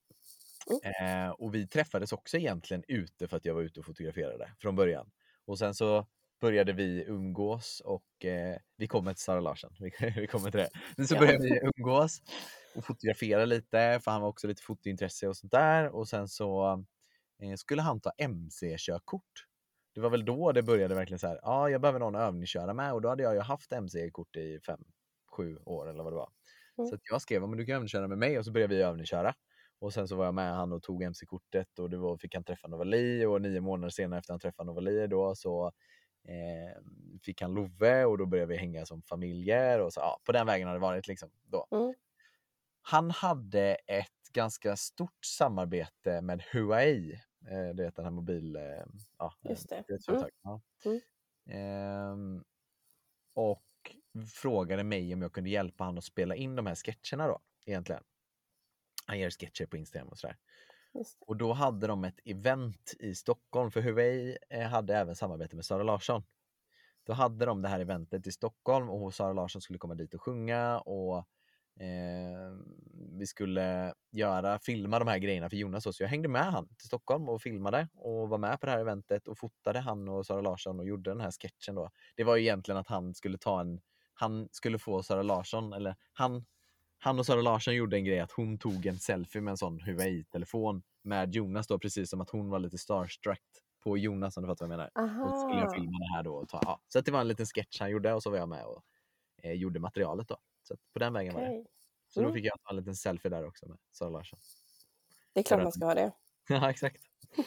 Mm. Eh, och vi träffades också egentligen ute för att jag var ute och fotograferade från början. Och sen så började vi umgås och eh, vi kommer till Sara Larsson. Vi, vi kommer till det. Men så Ja. började vi umgås och fotografera lite, för han var också lite fotointresse och sånt där. Och sen så eh, skulle han ta M C-körkort. Det var väl då det började verkligen så här. Ja, jag behöver någon att övningsköra med, och då hade jag ju haft M C-kort i fem, sju år eller vad det var. Mm. Så att jag skrev, men du kan övningsköra med mig, och så började vi övningsköra. Och sen så var jag med han och tog M C-kortet, och det var, fick han träffa Novali, och nio månader senare efter han träffade Novali då så eh, fick han Love, och då började vi hänga som familjer, och så ja, på den vägen har det varit liksom då. Mm. Han hade ett ganska stort samarbete med Huawei, eh, det är den här mobil, eh, ja, Just det. ett företag. Ja. Mm. Ehm, och frågade mig om jag kunde hjälpa han att spela in de här sketcherna då, egentligen. Han gör sketcher på Instagram och sådär. Just det. Och då hade de ett event i Stockholm, för Huawei eh, hade även samarbete med Sara Larsson. Då hade de det här eventet i Stockholm, och Sara Larsson skulle komma dit och sjunga, och eh, vi skulle göra, filma de här grejerna för Jonas. Så jag hängde med han till Stockholm och filmade och var med på det här eventet och fotade han och Sara Larsson och gjorde den här sketchen då. Det var ju egentligen att han skulle ta en, han skulle få Sara Larsson, eller han Han och Sara Larsson gjorde en grej att hon tog en selfie med en sån Huawei-telefon med Jonas då, precis som att hon var lite starstruck på Jonas, om du fattar vad jag menar. Och så skulle jag Aha. filma det här då och ta, ja. Så att det var en liten sketch han gjorde, och så var jag med och eh, gjorde materialet då. Så att på den vägen var det. Okej. Så då Mm. fick jag ta en liten selfie där också med Sara Larsson. Det är klart man ska ha det. Ja, exakt.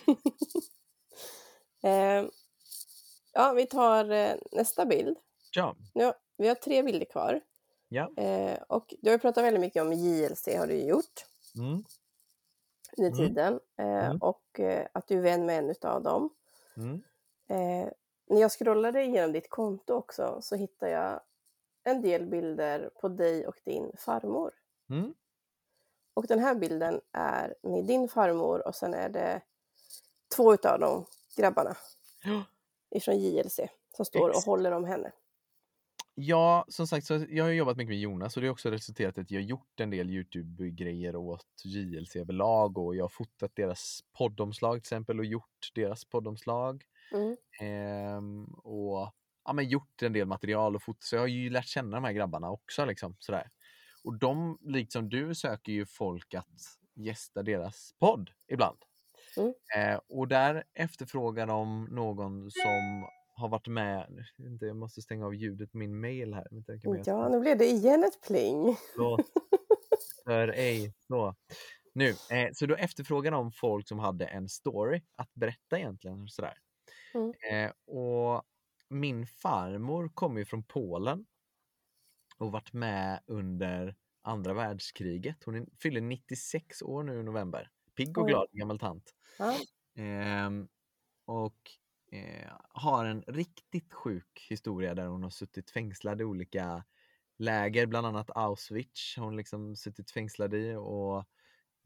Eh, ja, vi tar eh, nästa bild. Ja, Nu, har- vi har tre bilder kvar. ja. Eh, och du har ju pratat väldigt mycket om J L C, har du gjort Mm. under Mm. tiden. Eh, Mm. Och eh, att du är vän med en utav dem. Mm. Eh, när jag scrollade igenom ditt konto också så hittade jag en del bilder på dig och din farmor. Mm. Och den här bilden är med din farmor och sen är det två utav de grabbarna Ja. ifrån J L C som står och Exakt. håller om henne. Ja, som sagt, så jag har jobbat mycket med Jonas, och det har också resulterat i att jag har gjort en del YouTube-grejer åt J L C överlag, och jag har fotat deras poddomslag till exempel och gjort deras poddomslag. Mm. Ehm, och ja, men gjort en del material och foto, så jag har ju lärt känna de här grabbarna också liksom, sådär. Och de, liksom du, söker ju folk att gästa deras podd ibland. Mm. Eh, och där efterfrågar de någon som har varit med, inte, jag måste stänga av ljudet på min mail här. Vänta, jag kan med- Ja, nu blev det igen ett pling. Förlåt. För ej, så. Nu, eh, så då efterfrågar de folk som hade en story att berätta egentligen, sådär. Mm. Eh, och min farmor kommer ju från Polen och varit med under andra världskriget. Hon är, fyller nittiosex år nu i november. Pigg och Oj. glad gammal tant. Ja. Ehm, och eh, har en riktigt sjuk historia där hon har suttit fängslad i olika läger, bland annat Auschwitz har hon liksom suttit fängslad i, och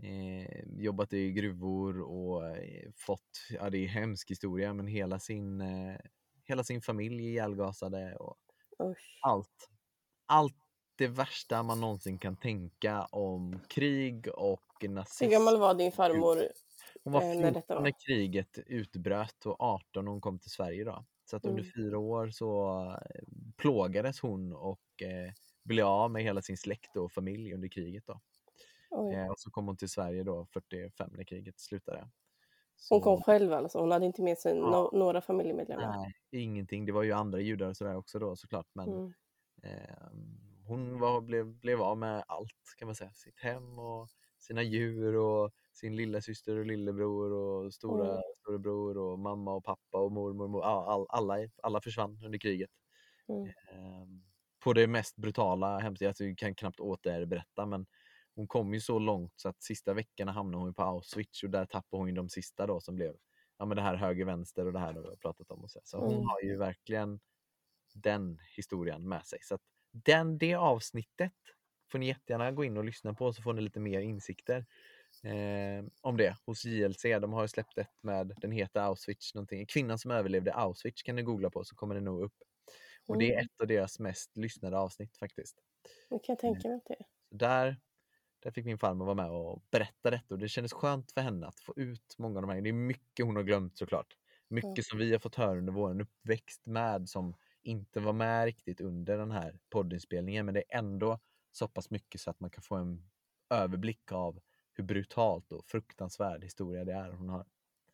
eh, jobbat i gruvor och eh, fått, ja det är en hemsk historia, men hela sin, eh, hela sin familj ihjälgasade och Usch. allt. Allt det värsta man någonsin kan tänka om krig och Hur nazism. gammal var din farmor Hon var eh, när fjorton detta när var? kriget utbröt och arton när hon kom till Sverige då. Så att under Mm. fyra år så eh, plågades hon och eh, blev av med hela sin släkt och familj under kriget då. Oj. Eh, och så kom hon till Sverige då fyrtiofem när kriget slutade. Hon Så, kom själv alltså? Hon hade inte med sig Ja. no- några familjemedlemmar? nej, ingenting. Det var ju andra judar och sådär också då såklart. Men Mm. eh, hon var, blev, blev av med allt kan man säga. Sitt hem och sina djur och sin lilla syster och lillebror och stora Mm. storebror och mamma och pappa och mormor. mor, all, all, alla, alla försvann under kriget. Mm. Eh, på det mest brutala, hemskt. Alltså, jag kan knappt återberätta, men hon kom ju så långt så att sista veckorna hamnade hon på Auschwitz och där tappade hon ju de sista då som blev ja, men det här höger-vänster och det här då vi har pratat om. Och så så hon Mm. har ju verkligen den historien med sig. Så att den, det avsnittet får ni jättegärna gå in och lyssna på så får ni lite mer insikter eh, om det hos J L C. De har ju släppt ett med, den heter Auschwitz någonting. Kvinnan som överlevde Auschwitz kan ni googla på så kommer det nog upp. Och det är Mm. ett av deras mest lyssnade avsnitt faktiskt. Det kan jag tänka mig att det är. Så där, där fick min farmor vara med och berätta detta och det kändes skönt för henne att få ut många av de här. Det är mycket hon har glömt såklart. Mycket Mm. som vi har fått höra under vår uppväxt med som inte var med riktigt under den här poddinspelningen, men det är ändå så pass mycket så att man kan få en överblick av hur brutalt och fruktansvärd historia det är hon har.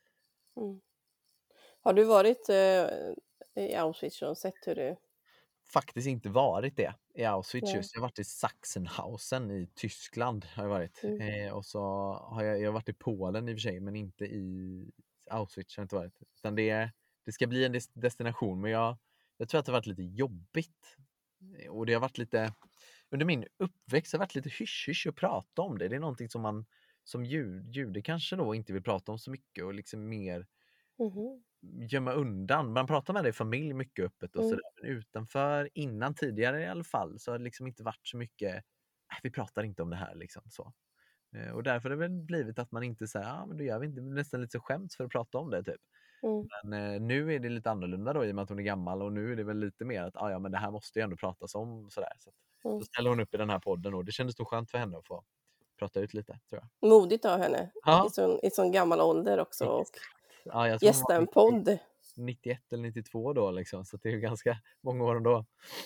Mm. Har du varit eh, i Auschwitz och sett hur det... Faktiskt inte varit det i Auschwitz Nej. just. Jag har varit i Sachsenhausen i Tyskland har jag varit. Mm. Eh, och så har jag, jag har varit i Polen i och för sig, men inte i Auschwitz har jag inte varit. Utan det, det ska bli en des- destination, men jag, jag tror att det har varit lite jobbigt. Eh, Och det har varit lite, under min uppväxt har det varit lite hysch-hysch att prata om det. Det är någonting som man som jud, jude kanske då inte vill prata om så mycket och liksom mer Mhm. gömma undan. Man pratar med det i familj mycket öppet och Mm. sådär. Men utanför, innan tidigare i alla fall, så har det liksom inte varit så mycket, äh, vi pratar inte om det här liksom så. Eh, Och därför har det väl blivit att man inte säger, ja men då gör vi inte, nästan lite så skämt för att prata om det typ. Mm. Men eh, nu är det lite annorlunda då i och med att hon är gammal och nu är det väl lite mer att, ah, ja men det här måste ju ändå pratas om sådär. Så att, Mm. då ställer hon upp i den här podden och det kändes nog skönt för henne att få prata ut lite tror jag. Modigt av henne Ja. i sån, i sån gammal ålder också och Ja, jag tror hon gästa var en podd. nittioett eller nittiotvå då liksom, så det är ju ganska många år ändå.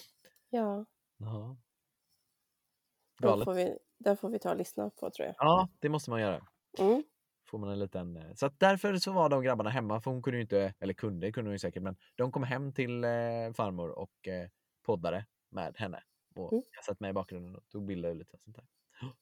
Ja, Ja. den Galet. får, vi, den får vi ta och lyssna på tror jag. Ja, det måste man göra. Mm. Får man en liten... eh, Så att därför så var de grabbarna hemma, för hon kunde ju inte, eller kunde, kunde hon ju säkert, men de kom hem till eh, farmor och eh, poddade med henne. Och Mm. jag satt med i bakgrunden och tog bilder och lite sånt där.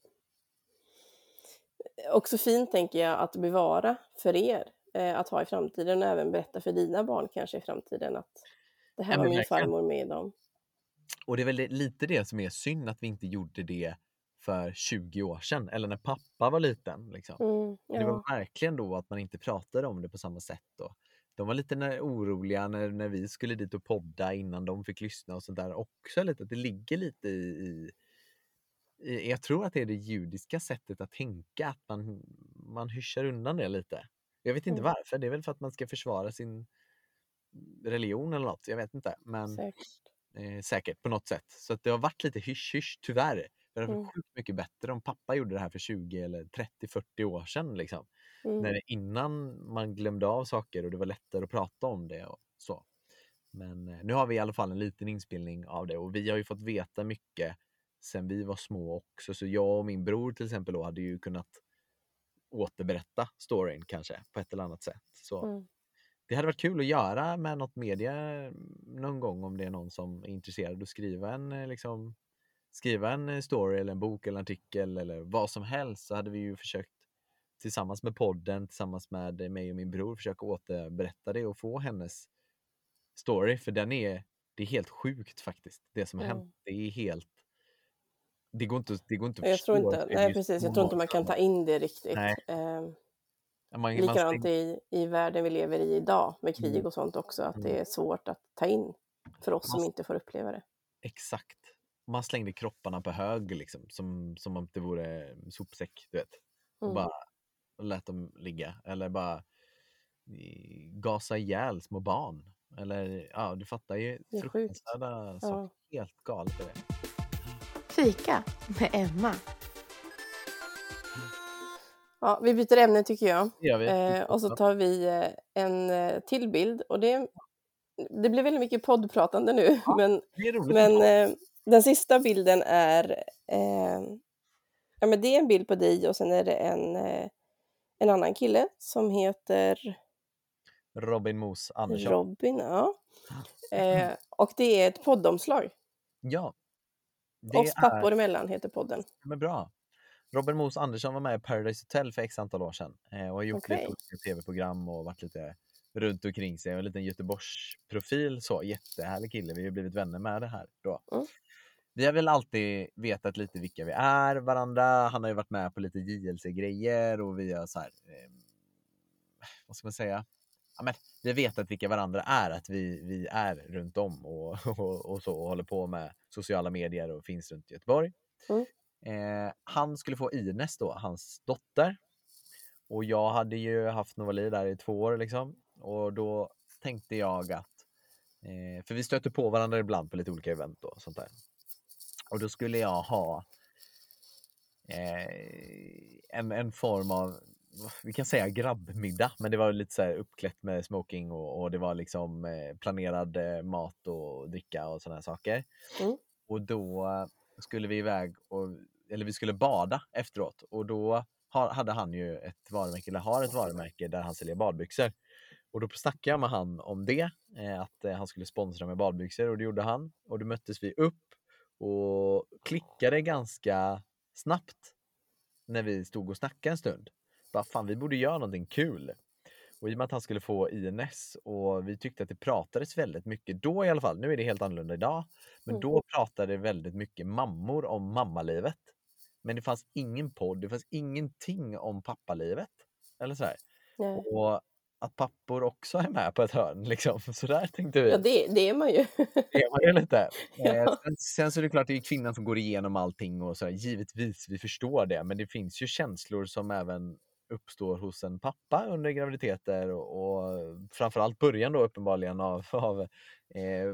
Också fint tänker jag att bevara för er. Eh, att ha i framtiden och även berätta för dina barn kanske i framtiden att det här Ja, var men min verkligen. farmor med om. Och det är väl det- lite det som är synd att vi inte gjorde det för tjugo år sedan, eller när pappa var liten. Liksom. Mm, Det var ja. verkligen då att man inte pratade om det på samma sätt. Och de var lite när, oroliga när, när vi skulle dit och podda innan de fick lyssna och sånt där också. Lite, att det ligger lite i, i, i... Jag tror att det är det judiska sättet att tänka, att man, man hyschar undan det lite. Jag vet inte Mm. varför, det är väl för att man ska försvara sin religion eller något, jag vet inte. Men Säkert. eh, säkert på något sätt. Så att det har varit lite hysch-hysch, tyvärr. Det hade Mm. varit sjukt mycket bättre om pappa gjorde det här för tjugo eller trettio fyrtio år sedan. Liksom. Mm. När det, innan man glömde av saker och det var lättare att prata om det och så. Men eh, nu har vi i alla fall en liten inspelning av det och vi har ju fått veta mycket sen vi var små också. Så jag och min bror till exempel då hade ju kunnat återberätta storyn kanske på ett eller annat sätt. Så Mm. det hade varit kul att göra med något media någon gång om det är någon som är intresserad att skriva en, eh, liksom, skriva en story eller en bok eller en artikel eller vad som helst, så hade vi ju försökt tillsammans med podden, tillsammans med mig och min bror försöka återberätta det och få hennes story, för den är, det är helt sjukt faktiskt det som har Mm. hänt. Det är helt, det går inte, det går inte att Jag tror förstå. inte, Det är nej ju precis, så jag tror inte man kan ta in det riktigt. Nej. Eh, Man, man likadant stänger- i, i världen vi lever i idag med krig Mm. och sånt också, att det Mm. är svårt att ta in för oss som Man- inte får uppleva det. Exakt. Man slängde kropparna på hög liksom, som, som om det vore sopsäck, du vet. och Mm. bara lät dem ligga. Eller bara i- gasa ihjäl små barn. Eller ja, du fattar ju Det är sjukt. fruktansvärda saker. Ja. Helt galet är det. Fika med Emma. Ja, vi byter ämne tycker jag. Det gör vi. Eh, och så tar vi eh, en eh, till bild. Och det, det blir väldigt mycket poddpratande nu. men Det är roligt. men eh, den sista bilden är... Eh, ja, men det är en bild på dig och sen är det en, eh, en annan kille som heter Robin Mos Andersson. Robin. Ja. Eh, och det är ett poddomslag. Ja. Det Oss är pappor emellan heter podden. men bra. Robin Mos Andersson var med i Paradise Hotel för x antal år sedan. Eh, och har gjort Okej. lite olika tv-program och varit lite runt omkring sig. Och en liten Göteborgsprofil. Så jättehärlig kille. Vi har blivit vänner med det här då. Mm. Vi har väl alltid vetat lite vilka vi är varandra. Han har ju varit med på lite J L C-grejer. Och vi har så här... Eh, vad ska man säga? Ja, men vi har vetat vilka varandra är. Att vi, vi är runt om och, och, och så. Och håller på med sociala medier och finns runt Göteborg. Mm. Eh, han skulle få Ines då, hans dotter. Och jag hade ju haft Novali där i två år liksom. Och då tänkte jag att eh, för vi stöter på varandra ibland på lite olika event och sånt där. Och då skulle jag ha eh, en, en form av, vi kan säga grabbmiddag. Men det var lite så här uppklätt med smoking och, och det var liksom eh, planerad eh, mat och dricka och sådana här saker. Mm. Och då skulle vi iväg och eller vi skulle bada efteråt och då har, hade han ju ett varumärke eller har ett varumärke där han säljer badbyxor. Och då snackade jag med han om det, eh, att eh, han skulle sponsra med badbyxor och det gjorde han. Och då möttes vi upp och klickade ganska snabbt när vi stod och snackade en stund. Bara fan, vi borde göra någonting kul. Och i och med att han skulle få I N S och vi tyckte att det pratades väldigt mycket då i alla fall. Nu är det helt annorlunda idag. Men Mm. då pratade väldigt mycket mammor om mammalivet. Men det fanns ingen podd, det fanns ingenting om pappalivet. Eller så här. Nej. Och att pappor också är med på ett hörn liksom. Så där tänkte vi. Ja, det, det är man ju. Det är man ju lite. Ja. Eh, sen, sen så är det klart att det är kvinnan som går igenom allting och så här, givetvis, vi förstår det. Men det finns ju känslor som även uppstår hos en pappa under graviditeter och, och framförallt början då uppenbarligen av, av eh,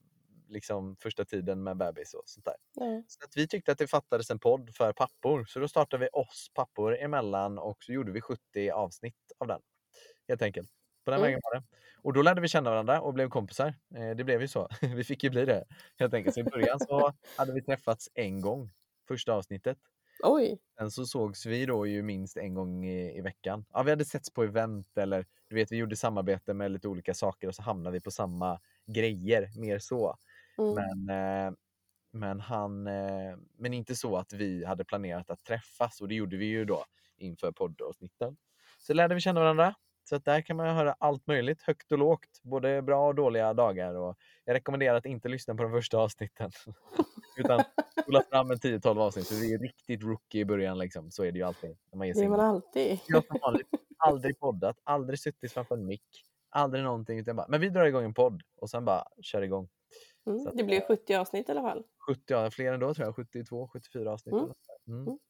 liksom första tiden med bebis och sånt där. Ja. Så att vi tyckte att det fattades en podd för pappor. Så då startade vi oss pappor emellan och så gjorde vi sjuttio avsnitt av den. Helt enkelt. På den Mm. vägen var det. Och då lärde vi känna varandra och blev kompisar. Eh, det blev ju så. Vi fick ju bli det. Helt enkelt. Så i början så hade vi träffats en gång. Första avsnittet. Oj. Sen så sågs vi då ju minst en gång i, i veckan. Ja, vi hade setts på event eller du vet, vi gjorde samarbete med lite olika saker och så hamnade vi på samma grejer, mer så. Mm. Men, eh, men han, eh, men inte så att vi hade planerat att träffas och det gjorde vi ju då inför poddavsnitten. Så lärde vi känna varandra. Så att där kan man höra allt möjligt, högt och lågt, både bra och dåliga dagar. Och jag rekommenderar att inte lyssna på de första avsnitten. Utan spola fram en tio tolv avsnitt. Så det är riktigt rookie i början liksom. Så är det ju alltid. När man ger Det är sig man in. alltid. Jag som vanligt aldrig poddat, aldrig suttit framför en mick. Aldrig någonting. Utan bara, men vi drar igång en podd och sen bara kör igång. Så Mm. att, Det blir sjuttio avsnitt i alla fall. sjuttio, ja, fler än då tror jag. sjuttiotvå, sjuttiofyra avsnitt. Mm. eller något där. Mm. Mm.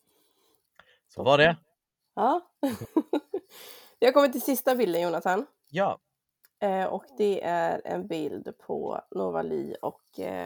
Så var det. Ja. Vi har kommit till sista bilden, Jonathan. Ja. Eh, och det är en bild på Novali och eh,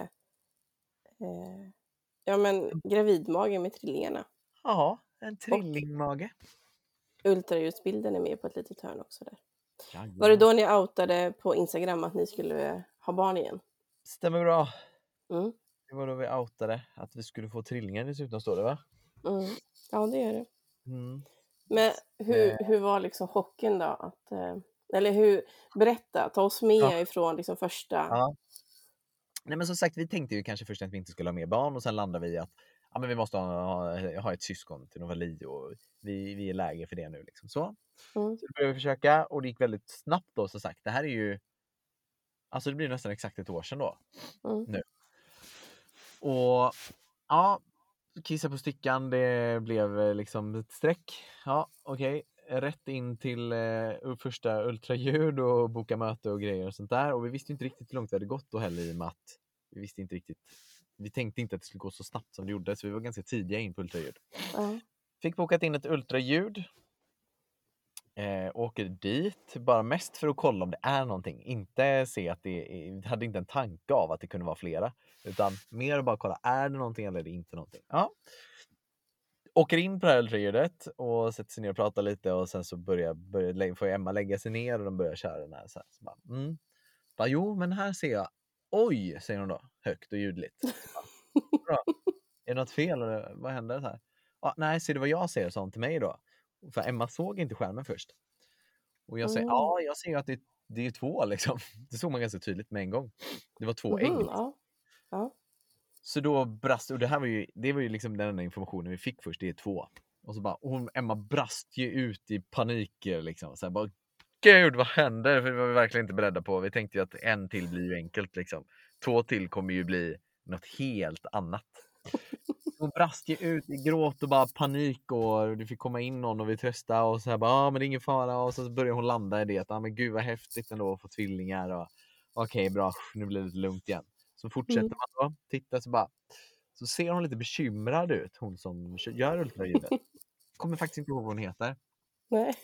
eh, ja, men gravidmage med trillingarna. Ja, en trillingmage. Ultraljudsbilden är med på ett litet hörn också där. Jajamän. Var det då ni outade på Instagram att ni skulle ha barn igen? Stämmer bra. Mm. Det var då vi outade att vi skulle få trillingar dessutom, står det va? Mm. Ja, det är det. Mm. Men hur, hur var liksom chocken då? Att, eh, eller hur, berätta, ta oss med Ja. ifrån liksom första... Ja. Nej men som sagt, vi tänkte ju kanske först att vi inte skulle ha mer barn och sen landade vi i att ja, men vi måste ha, ha ett syskon till Novali och vi, vi är läge för det nu. Liksom. Så. Mm. så började vi försöka och det gick väldigt snabbt då som sagt. Det här är ju, alltså det blir nästan exakt ett år sedan då. Mm. Nu. Och ja, kissa på stickan, det blev liksom ett streck. Ja, okej. Okay. Rätt in till eh, första ultraljud och boka möte och grejer och sånt där. Och vi visste inte riktigt hur långt det hade gått då heller i och med att vi visste inte riktigt. Vi tänkte inte att det skulle gå så snabbt som det gjorde, så vi var ganska tidiga in på ultraljud. Ja. Fick bokat in ett ultraljud. Eh, åker dit bara mest för att kolla om det är någonting. Inte se att det är, hade inte en tanke av att det kunde vara flera. Utan mer att bara kolla, är det någonting eller är det inte någonting? Ja. Åker in på det här ultraljudet och sätter sig ner och pratar lite. Och sen så börjar, börjar får Emma lägga sig ner och de börjar köra den här. Så här så bara, mm. bara, jo men här ser jag. Oj, säger hon då. Högt och ljudligt. Bara, bra. Är det något fel? Eller vad händer så här? Ah, nej, ser du vad jag ser? Sa hon till mig då. För Emma såg inte skärmen först. Och jag säger, ja, Mm. jag ser att det, det är två liksom. Det såg man ganska tydligt med en gång. Det var två Mhm, ägg. ja. Ja. Så då brast, och det här var ju, det var ju liksom den enda informationen vi fick först, det är två. Och så bara, och hon, Emma brast ju ut i panik liksom. Så här, bara, gud vad händer? För det var vi verkligen inte beredda på. Vi tänkte ju att en till blir ju enkelt liksom. Två till kommer ju bli något helt annat. Hon brast ju ut i gråt och bara panik och det fick komma in någon och vi tröstade och så här bara, ja ah, men det är ingen fara, och så började hon landa i det att, ja ah, men gud vad häftigt ändå att få tvillingar och okej okay, bra, nu blir det lite lugnt igen. Så fortsätter Mm. man då, tittar så bara, så ser hon lite bekymrad ut, hon som gör ultraljudet. Kommer faktiskt inte ihåg vad hon heter. Nej.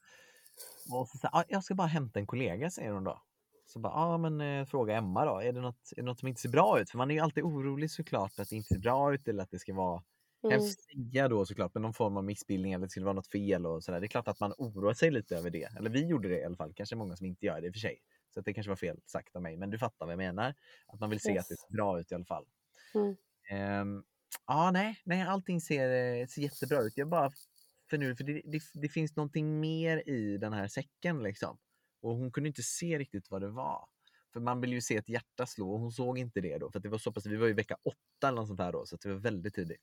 Och så säger, ah, jag ska bara hämta en kollega, säger hon då. Så bara, ja ah, men eh, fråga Emma då, är det, något, är det något som inte ser bra ut? För man är ju alltid orolig såklart att det inte ser bra ut eller att det ska vara, Mm. helst säga då såklart, men någon form av missbildning eller det skulle vara något fel och sådär. Det är klart att man oroar sig lite över det. Eller vi gjorde det i alla fall, kanske många som inte gör det i och för sig. Så att det kanske var fel sagt av mig, men du fattar vad jag menar. Att man vill se Yes. att det ser bra ut i alla fall. Mm. Um, ja, nej, nej, allting ser, ser jättebra ut. Jag bara, för nu, för det, det, det finns någonting mer i den här säcken liksom. Och hon kunde inte se riktigt vad det var. För man vill ju se ett hjärta slå och hon såg inte det då. För att det var så pass, vi var i vecka åtta eller något sånt här då. Så det var väldigt tidigt.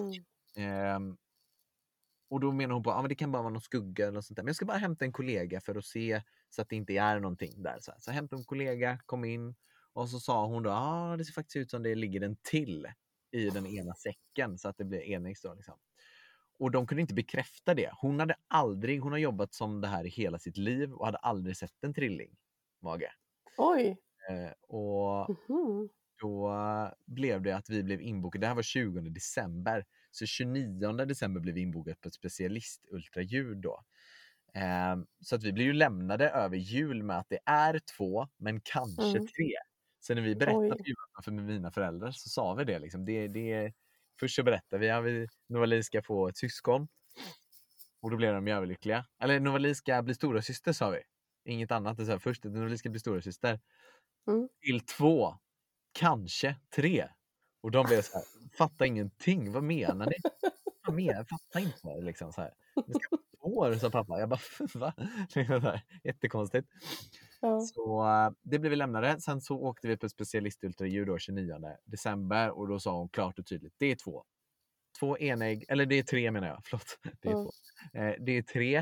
Mm. Um, och då menar hon på att ah, men det kan bara vara någon skugga eller något sånt där. Men jag ska bara hämta en kollega för att se så att det inte är någonting där. Så, så hämta en kollega, kom in. Och så sa hon då, ja ah, det ser faktiskt ut som det ligger en till i den ena säcken. Så att det blir enäggs då liksom. Och de kunde inte bekräfta det. Hon hade aldrig, hon har jobbat som det här i hela sitt liv och hade aldrig sett en trilling mage. Oj. Eh, och Mhm. då blev det att vi blev inbokade. Det här var tjugonde december. Så tjugonionde december blev vi inbokade på ett specialistultraljud då. Eh, så att vi blev ju lämnade över jul med att det är två, men kanske Mm. tre. Så när vi berättade Oj. för mina föräldrar så sa vi det liksom. Det, det, först så berättade vi att vi, Novali ska få ett syskon. Och då blev de överlyckliga. Eller Novali ska bli stora syster sa vi. Inget annat. Det sa först att Novali ska bli stora syster. Mm. Till två. Kanske tre. Och de blev så här, fattar ingenting. Vad menar ni? Vad menar jag? Fattar inte. Liksom så här. Vi ska få två år, sa pappa. Jag bara, va? Liksom så här, jättekonstigt. Ja. Så uh, det blev vi lämnade. Sen så åkte vi på specialistultraljud då tjugonionde december. Och då sa hon klart och tydligt, det är två. Två enägg, eller det är tre menar jag. Förlåt. Det är Mm. två. Eh, det är tre.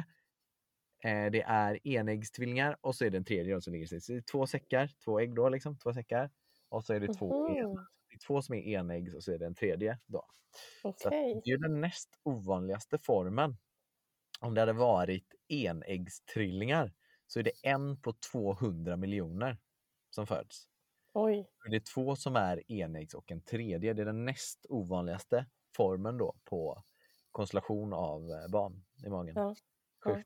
Eh, det är enäggstvillingar. Och så är det en tredje då som ligger sig. Så det är två säckar. Två ägg då liksom. Två säckar. Och så är det två Mhm. en. Det är två som är enäggs och så är det en tredje då. Så att Okej. det är den näst ovanligaste formen. Om det hade varit enäggstrillingar så är det en på tvåhundra miljoner som föds. Oj. Det är två som är enäggs och en tredje. Det är den näst ovanligaste formen då på konstellation av eh, barn i magen. Ja. Sjukt.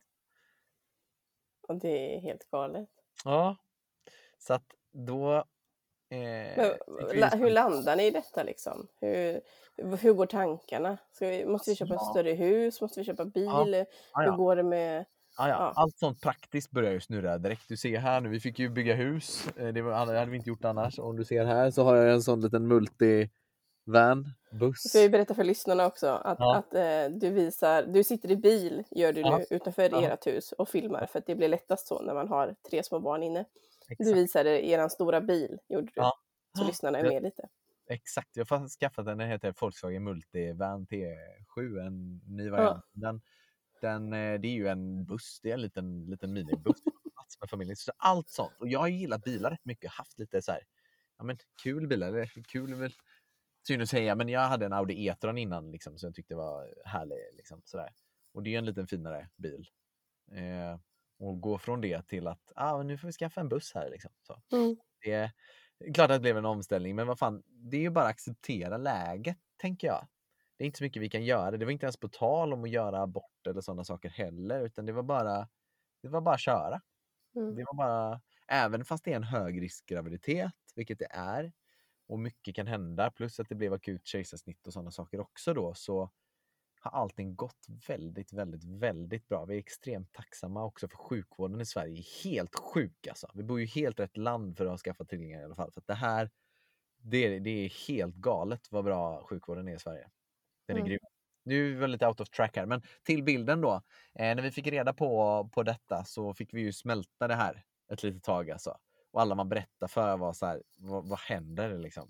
Och det är helt galet. Ja. Så att då eh, Men, fick vi la, just- hur landar ni i detta liksom? Hur, hur går tankarna? Ska vi, måste vi köpa ett Ja. större hus? Måste vi köpa bil? Ja. Ja, Hur ja. går det med... Ja, ja. Ja. Allt sånt praktiskt börjar ju snurra direkt. Du ser här nu, vi fick ju bygga hus. Eh, Det var- det hade vi inte gjort annars. Om du ser här så har jag en sån liten multivan, buss. Ska vi berätta för lyssnarna också att, Ja. att eh, du visar, du sitter i bil gör du Ja. nu utanför Ja. ert hus och filmar för att det blir lättast så när man har tre små barn inne. Du Exakt. visade eran stora bil, gjorde du. Ja. Så lyssnarna är Det- med lite. Exakt, jag har skaffat den, den heter Volkswagen Multivan T sju, en ny variant. Den, den, eh, det är ju en buss, det är en liten, liten minibuss på plats med familjen. Så allt sånt. Och jag har gillat bilar rätt mycket, haft lite så här, ja men kul bilar, eller kul är väl synd att säga, men jag hade en Audi E-tron innan liksom, så jag tyckte det var härlig liksom, sådär. Och det är en liten finare bil. Eh, och gå från det till att, ah, nu får vi skaffa en buss här liksom. Så. Mm. Det är klart att det blev en omställning, men vad fan, det är ju bara att acceptera läget, tänker jag. det är inte så mycket vi kan göra. Det var inte ens på tal om att göra abort eller sådana saker heller, utan det var bara det var bara att köra. Mm. Det var bara, även fast det är en högriskgraviditet, vilket det är, och mycket kan hända, plus att det blev akut kejsarsnitt och sådana saker också då, så har allting gått väldigt, väldigt, väldigt bra. Vi är extremt tacksamma också för sjukvården i Sverige. Helt sjuk alltså. Vi bor ju helt rätt land för att ha skaffat trillingar i alla fall. För att det här, det är, det är helt galet vad bra sjukvården är i Sverige. Den är Mm. grym. Nu är vi lite out of track här, men till bilden då. Eh, när vi fick reda på, på detta så fick vi ju smälta det här ett litet tag alltså. Och alla man berättar för var så här, vad, vad händer liksom?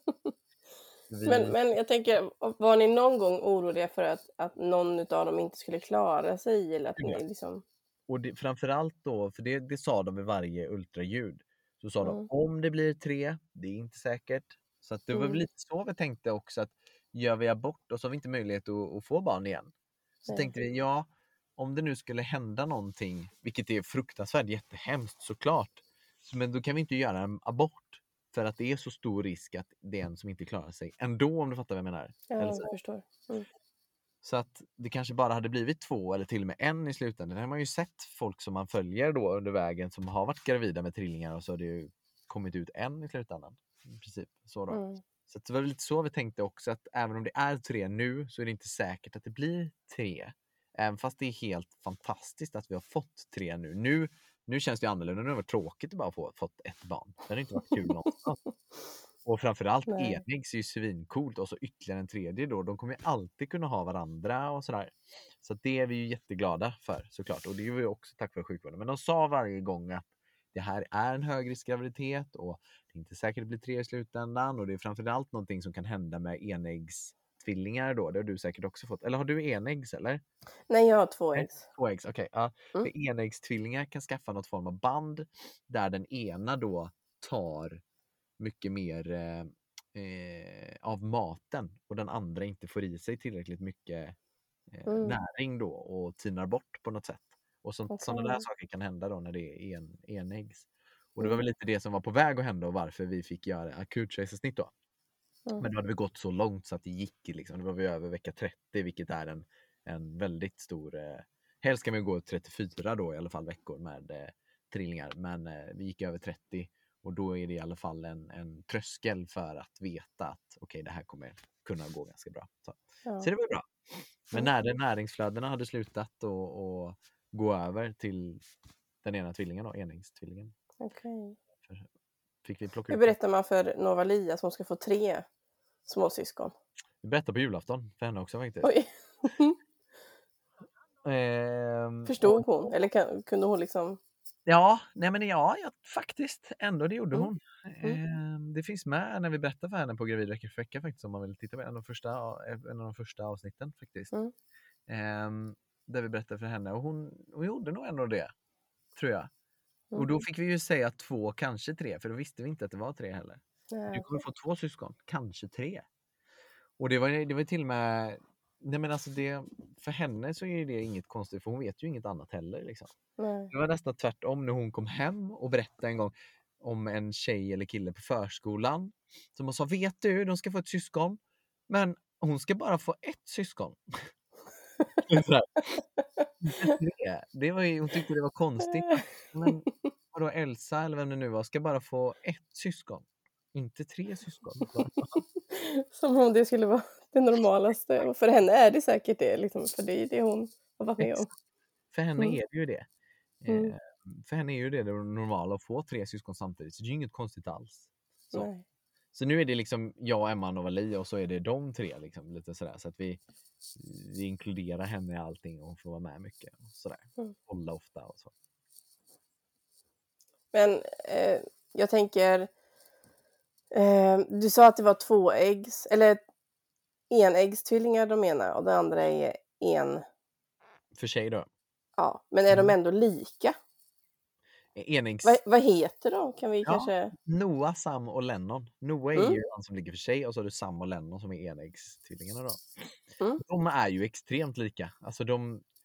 Vi... Men, men jag tänker, var ni någon gång oroliga för att, att någon av dem inte skulle klara sig? Eller att Ja. ni liksom... Och det, framförallt då, för det, det sa de vid varje ultraljud. Så sa Mm. de, om det blir tre, det är inte säkert. Så att det var Mm. väl lite så vi tänkte också, att gör vi abort och så har vi inte möjlighet att, att få barn igen. Så Nej. tänkte vi, ja, om det nu skulle hända någonting, vilket är fruktansvärt jättehemskt såklart, så, men då kan vi inte göra en abort. För att det är så stor risk att det är en som inte klarar sig ändå, om du fattar vad jag menar. Ja, Eller så. jag förstår. Mm. Så att det kanske bara hade blivit två eller till och med en i slutändan. Det har man ju sett folk som man följer då under vägen som har varit gravida med trillingar, och så har det ju kommit ut en i slutändan. I princip så då. Mm. Så att det var lite så vi tänkte också, att även om det är tre nu så är det inte säkert att det blir tre. Även fast det är helt fantastiskt att vi har fått tre nu. Nu, nu känns det annorlunda. Nu har det varit tråkigt att bara få fått ett barn. Det har inte varit kul någonstans. Och framförallt Nej. enäggs är ju svincoolt, och så ytterligare en tredje då. De kommer ju alltid kunna ha varandra och sådär. Så att det är vi ju jätteglada för såklart. Och det är vi också tack för sjukvården. Men de sa varje gång att det här är en högriskgraviditet och det är inte säkert att det blir tre i slutändan. Och det är framförallt någonting som kan hända med enäggstvillingar då. Det har du säkert också fått. Eller har du enäggs eller? Nej, jag har två Nej, äggs. Två äggs, okej. Ja. Mm. För enäggstvillingar kan skaffa något form av band där den ena då tar mycket mer eh, eh, av maten och den andra inte får i sig tillräckligt mycket eh, Mm. näring då och tinar bort på något sätt. Och så, Okej. sådana där saker kan hända då när det är en, enäggs. Och det var Mm. väl lite det som var på väg att hända och varför vi fick göra akut kejsarsnitt då. Mm. Men då hade vi gått så långt så att det gick liksom. Det var vi över vecka trettio, vilket är en, en väldigt stor... Eh, helst kan vi gå trettiofyra då i alla fall veckor med eh, trillingar. Men eh, vi gick över trettio och då är det i alla fall en, en tröskel för att veta att okej, okay, det här kommer kunna gå ganska bra. Så, Ja. så det var bra. Men Mm. när det näringsflödena hade slutat och, och gå över till den ena tvillingen då, enäggsttvillingen, Okej. fick vi plocka Hur ut. berättar man för Novalia som ska få tre småsyskon? Vi berättade på julafton för henne också faktiskt. Oj. Ehm, Förstod hon? Eller kan, kunde hon liksom... Ja, nej men ja, ja, faktiskt ändå det gjorde Mm. hon. Ehm, det finns med när vi berättar för henne på Gravid vecka för vecka faktiskt, om man vill titta på en av de första, en av de första avsnitten faktiskt. Mm. Ehm, där vi berättar för henne och hon, hon gjorde nog ändå det, tror jag. Mm. Och då fick vi ju säga två, kanske tre, för då visste vi inte att det var tre heller. Nej, Du kommer okej. få två syskon, kanske tre. Och det var, det var till och med, nej men alltså det, för henne så är det inget konstigt, för hon vet ju inget annat heller liksom. Nej. Det var nästan tvärtom när hon kom hem och berättade en gång om en tjej eller kille på förskolan som hon sa, vet du, de ska få ett syskon, men hon ska bara få ett syskon. Så här, inte tre. Det var ju, hon tyckte det var konstigt. Men vadå, Elsa eller vem det nu var ska bara få ett syskon, inte tre syskon. Som om det skulle vara det normalaste. Och för henne är det säkert det, liksom, för det är det hon har varit med om. För henne Mm. är det ju det. Mm. Eh, för henne är ju det det normala att få tre syskon samtidigt. Så det är ju inget konstigt alls. Så, Nej. så nu är det liksom jag, Emma och Novali och så är det de tre liksom, lite sådär. Så att vi, vi inkluderar henne i allting och hon får vara med mycket. Och sådär. Mm. Hålla ofta och så. Men eh, jag tänker, eh, du sa att det var två äggs, eller enäggstvillingar de menar, och det andra är en, För sig då. ja, men är Mm. de ändå lika? Enäggs... Va, vad heter de? Kan vi Ja. kanske... Noah, Sam och Lennon. Noah är Mm. ju han som ligger för sig och så har du Sam och Lennon som är enäggstvillingarna då. Mm. De är ju extremt lika. Alltså de,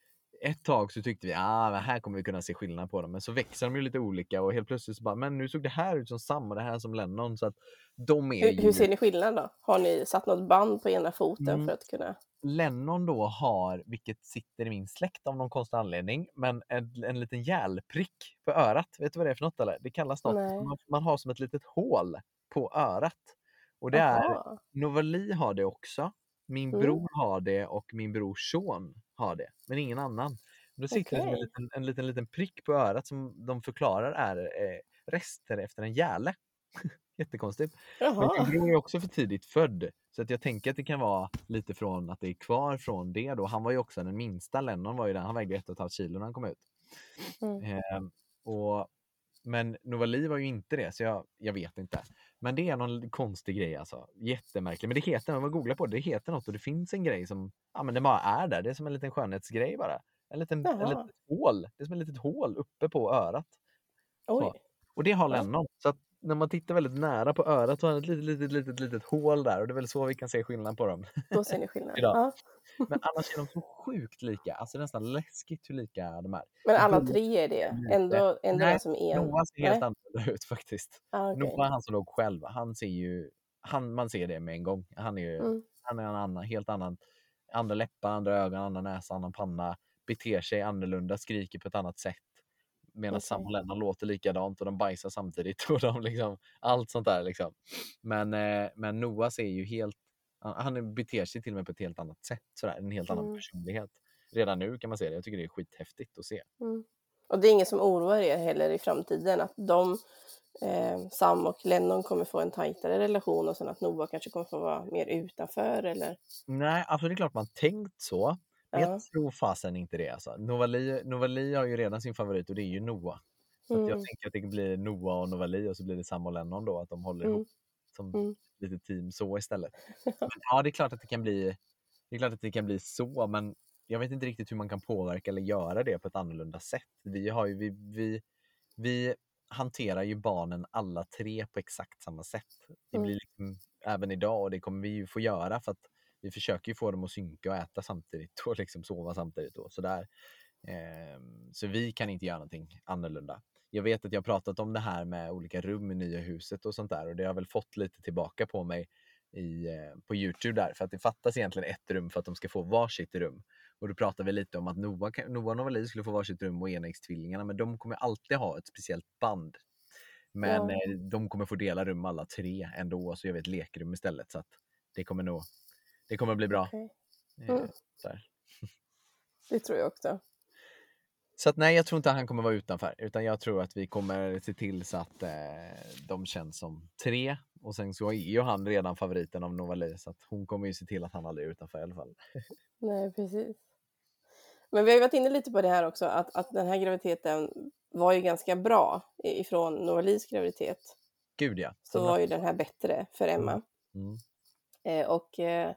ett tag så tyckte vi, ah, men här kommer vi kunna se skillnad på dem. Men så växer de ju lite olika och helt plötsligt så bara, men nu såg det här ut som samma, det här som Lennon. Så att de är Hur, ju... hur ser ni skillnad då? Har ni satt något band på ena foten Mm. för att kunna... Lennon då har, vilket sitter i min släkt av någon konstig anledning, men en, en liten järlprick på örat. Vet du vad det är för något eller? Det kallas något. Nej. Man, man har som ett litet hål på örat. Och det är, Aha. Novali har det också. Min Mm. bror har det och min brors son har det. Men ingen annan. Då sitter det som en Okej. liten, en liten, liten prick på örat som de förklarar är eh, rester efter en järle. Jättekonstigt. Men min Jaha. bror är också för tidigt född. Så att jag tänker att det kan vara lite från att det är kvar från det då. Han var ju också den minsta. Lennon var ju den. Han vägde ett och ett halvt kilo när han kom ut. Mm. Eh, och, men Novali var ju inte det. Så jag, jag vet inte. Men det är någon konstig grej alltså. Jättemärklig. Men det heter, om man googlar på det, det heter något. Och det finns en grej som, ja men det bara är där. Det är som en liten skönhetsgrej bara. En liten, en Jaha. litet hål. Det är som ett litet hål uppe på örat. Så. Oj. Och det har Ja. Lennon. Så att när man tittar väldigt nära på örat så har han ett litet, litet, litet, litet hål där. Och det är väl så vi kan se skillnad på dem Då ser ni skillnad. idag. Ja. Men annars är de så sjukt lika. Alltså nästan läskigt hur lika de är. Men alla Gulligt tre är det? lite. Ändå, ändå Nej, den som är en? Noah ser helt Nej? annorlunda ut faktiskt. Ah, okej. Noah, han som låg själv, han ser ju, han, man ser det med en gång. Han är ju, Mm. han är en annan, helt annan, andra läppar, andra ögon, annan näsa, annan panna, beter sig annorlunda, skriker på ett annat sätt. Medan Okej. Sam och Lennon låter likadant och de bajsar samtidigt och de liksom, allt sånt där liksom. Men, eh, men Noah ser ju helt, han beter sig till och med på ett helt annat sätt, sådär, en helt annan Mm. personlighet. Redan nu kan man se det, jag tycker det är skithäftigt att se. Mm. Och det är inget som oroar er heller i framtiden? Att de, eh, Sam och Lennon kommer få en tajtare relation och sen att Noah kanske kommer få vara mer utanför? Eller? Nej, alltså det är klart man tänkt så. Men Ja. jag tror fasen inte det alltså. Novali, Novali har ju redan sin favorit och det är ju Noah. Så att jag Mm. tänker att det blir Noah och Novali och så blir det Sam och Lennon då. Att de håller Mm. ihop som Mm. lite team så istället. Men ja, det är klart att det kan bli det är klart att det kan bli så, men jag vet inte riktigt hur man kan påverka eller göra det på ett annorlunda sätt. Vi har ju, vi, vi, vi hanterar ju barnen alla tre på exakt samma sätt. Det blir Mm. liksom, även idag, och det kommer vi ju få göra för att vi försöker ju få dem att synka och äta samtidigt och liksom sova samtidigt och sådär. Ehm, så vi kan inte göra någonting annorlunda. Jag vet att jag har pratat om det här med olika rum i nya huset och sånt där, och det har väl fått lite tillbaka på mig i, eh, på YouTube där, för att det fattas egentligen ett rum för att de ska få varsitt rum. Och då pratar vi lite om att Noah, Noah och Novali skulle få varsitt rum och enäggstvillingarna, men de kommer alltid ha ett speciellt band. Men Ja. eh, de kommer få dela rum alla tre ändå, så jag vet lekrum istället, så att det kommer nog det kommer bli bra. Okej. Eh, Mm. där. Det tror jag också. Så att nej, jag tror inte att han kommer vara utanför, utan jag tror att vi kommer se till så att eh, de känns som tre, och sen så är ju han redan favoriten av Novali, så att hon kommer ju se till att han aldrig är utanför i alla fall. Nej, precis. Men vi har ju varit inne lite på det här också, att, att den här graviditeten var ju ganska bra i- ifrån Novalis graviditet. Gud ja. Så var ju den här bättre för Emma. Mm. Eh, och eh,